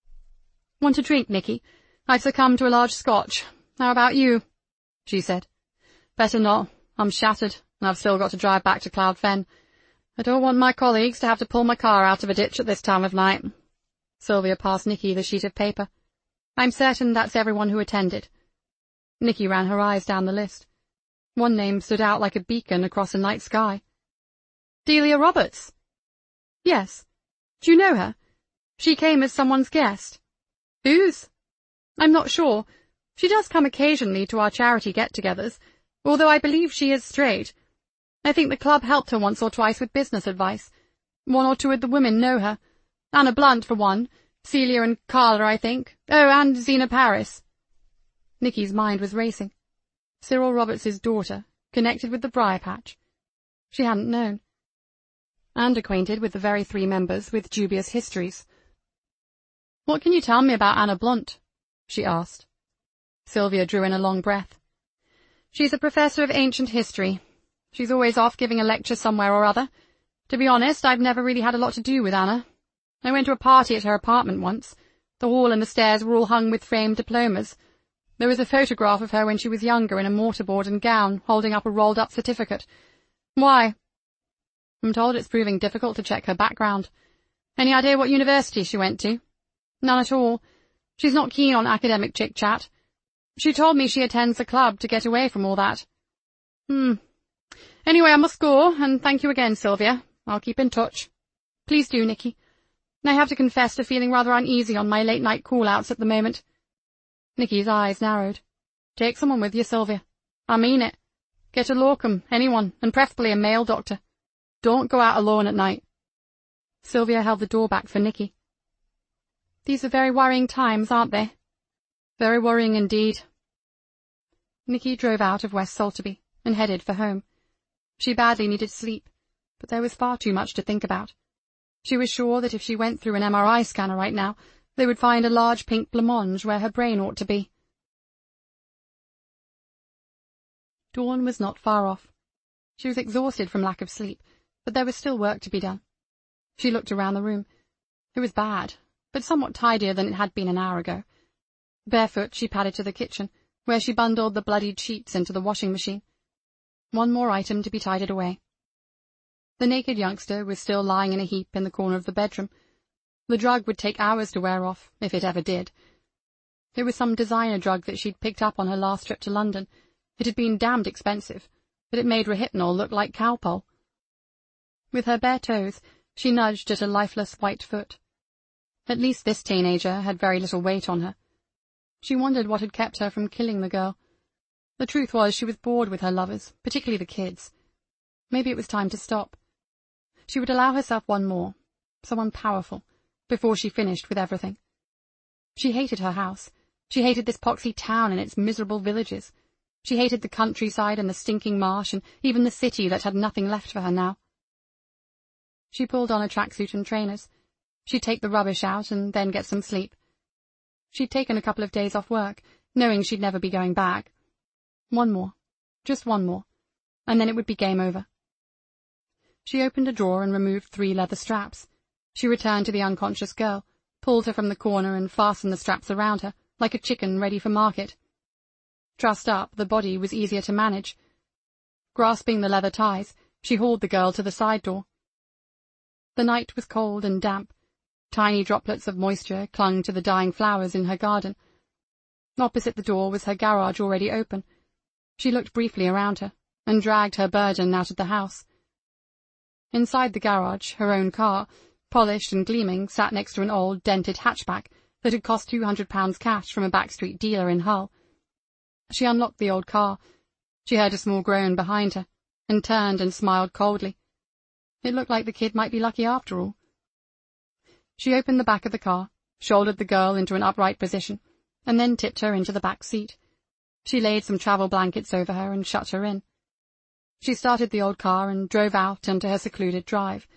"Want a drink, Nicky? I've succumbed to a large scotch. How about you?" she said. "Better not. I'm shattered, and I've still got to drive back to Cloud Fen. I don't want my colleagues to have to pull my car out of a ditch at this time of night." Sylvia passed Nicky the sheet of paper. "I'm certain that's everyone who attended." Nicky ran her eyes down the list. One name stood out like a beacon across a night sky. "Delia Roberts." "Yes. Do you know her? She came as someone's guest." "Whose?" "I'm not sure. She does come occasionally to our charity get-togethers, although I believe she is straight. I think the club helped her once or twice with business advice. One or two of the women know her. Anna Blunt, for one. Celia and Carla, I think. Oh, and Zena Paris." Nicky's mind was racing. Cyril Roberts's daughter, connected with the Briar Patch. She hadn't known. And acquainted with the very three members with dubious histories. "What can you tell me about Anna Blunt?" she asked. Sylvia drew in a long breath. "She's a professor of ancient history. She's always off giving a lecture somewhere or other. To be honest, I've never really had a lot to do with Anna. I went to a party at her apartment once. The hall and the stairs were all hung with framed diplomas. There was a photograph of her when she was younger in a mortarboard and gown, holding up a rolled-up certificate. Why?" "I'm told it's proving difficult to check her background. Any idea what university she went to?" "None at all. She's not keen on academic chit-chat. She told me she attends the club to get away from all that." Hmm. "Anyway, I must go, and thank you again, Sylvia. I'll keep in touch." "Please do, Nicky. I have to confess to feeling rather uneasy on my late-night call-outs at the moment." Nicky's eyes narrowed. "Take someone with you, Sylvia. I mean it. Get a locum, anyone, and preferably a male doctor. Don't go out alone at night." Sylvia held the door back for Nicky. "These are very worrying times, aren't they?" "Very worrying indeed." Nicky drove out of West Salterby and headed for home. She badly needed sleep, but there was far too much to think about. She was sure that if she went through an M R I scanner right now, they would find a large pink blancmange where her brain ought to be. Dawn was not far off. She was exhausted from lack of sleep, but there was still work to be done. She looked around the room. It was bad, but somewhat tidier than it had been an hour ago. Barefoot, she padded to the kitchen, where she bundled the bloodied sheets into the washing machine. One more item to be tidied away. The naked youngster was still lying in a heap in the corner of the bedroom. The drug would take hours to wear off, if it ever did. It was some designer drug that she'd picked up on her last trip to London. It had been damned expensive, but it made Rohypnol look like cowpole. With her bare toes, she nudged at a lifeless white foot. At least this teenager had very little weight on her. She wondered what had kept her from killing the girl. The truth was she was bored with her lovers, particularly the kids. Maybe it was time to stop. She would allow herself one more, someone powerful, before she finished with everything. She hated her house. She hated this poxy town and its miserable villages. She hated the countryside and the stinking marsh and even the city that had nothing left for her now. She pulled on a tracksuit and trainers. She'd take the rubbish out and then get some sleep. She'd taken a couple of days off work, knowing she'd never be going back. One more. Just one more. And then it would be game over. She opened a drawer and removed three leather straps. She returned to the unconscious girl, pulled her from the corner and fastened the straps around her, like a chicken ready for market. Trussed up, the body was easier to manage. Grasping the leather ties, she hauled the girl to the side door. The night was cold and damp. Tiny droplets of moisture clung to the dying flowers in her garden. Opposite the door was her garage already open. She looked briefly around her, and dragged her burden out of the house. Inside the garage, her own car, polished and gleaming, sat next to an old, dented hatchback that had cost two hundred pounds cash from a backstreet dealer in Hull. She unlocked the old car. She heard a small groan behind her, and turned and smiled coldly. It looked like the kid might be lucky after all. She opened the back of the car, shouldered the girl into an upright position, and then tipped her into the back seat. She laid some travel blankets over her and shut her in. She started the old car and drove out onto her secluded drive,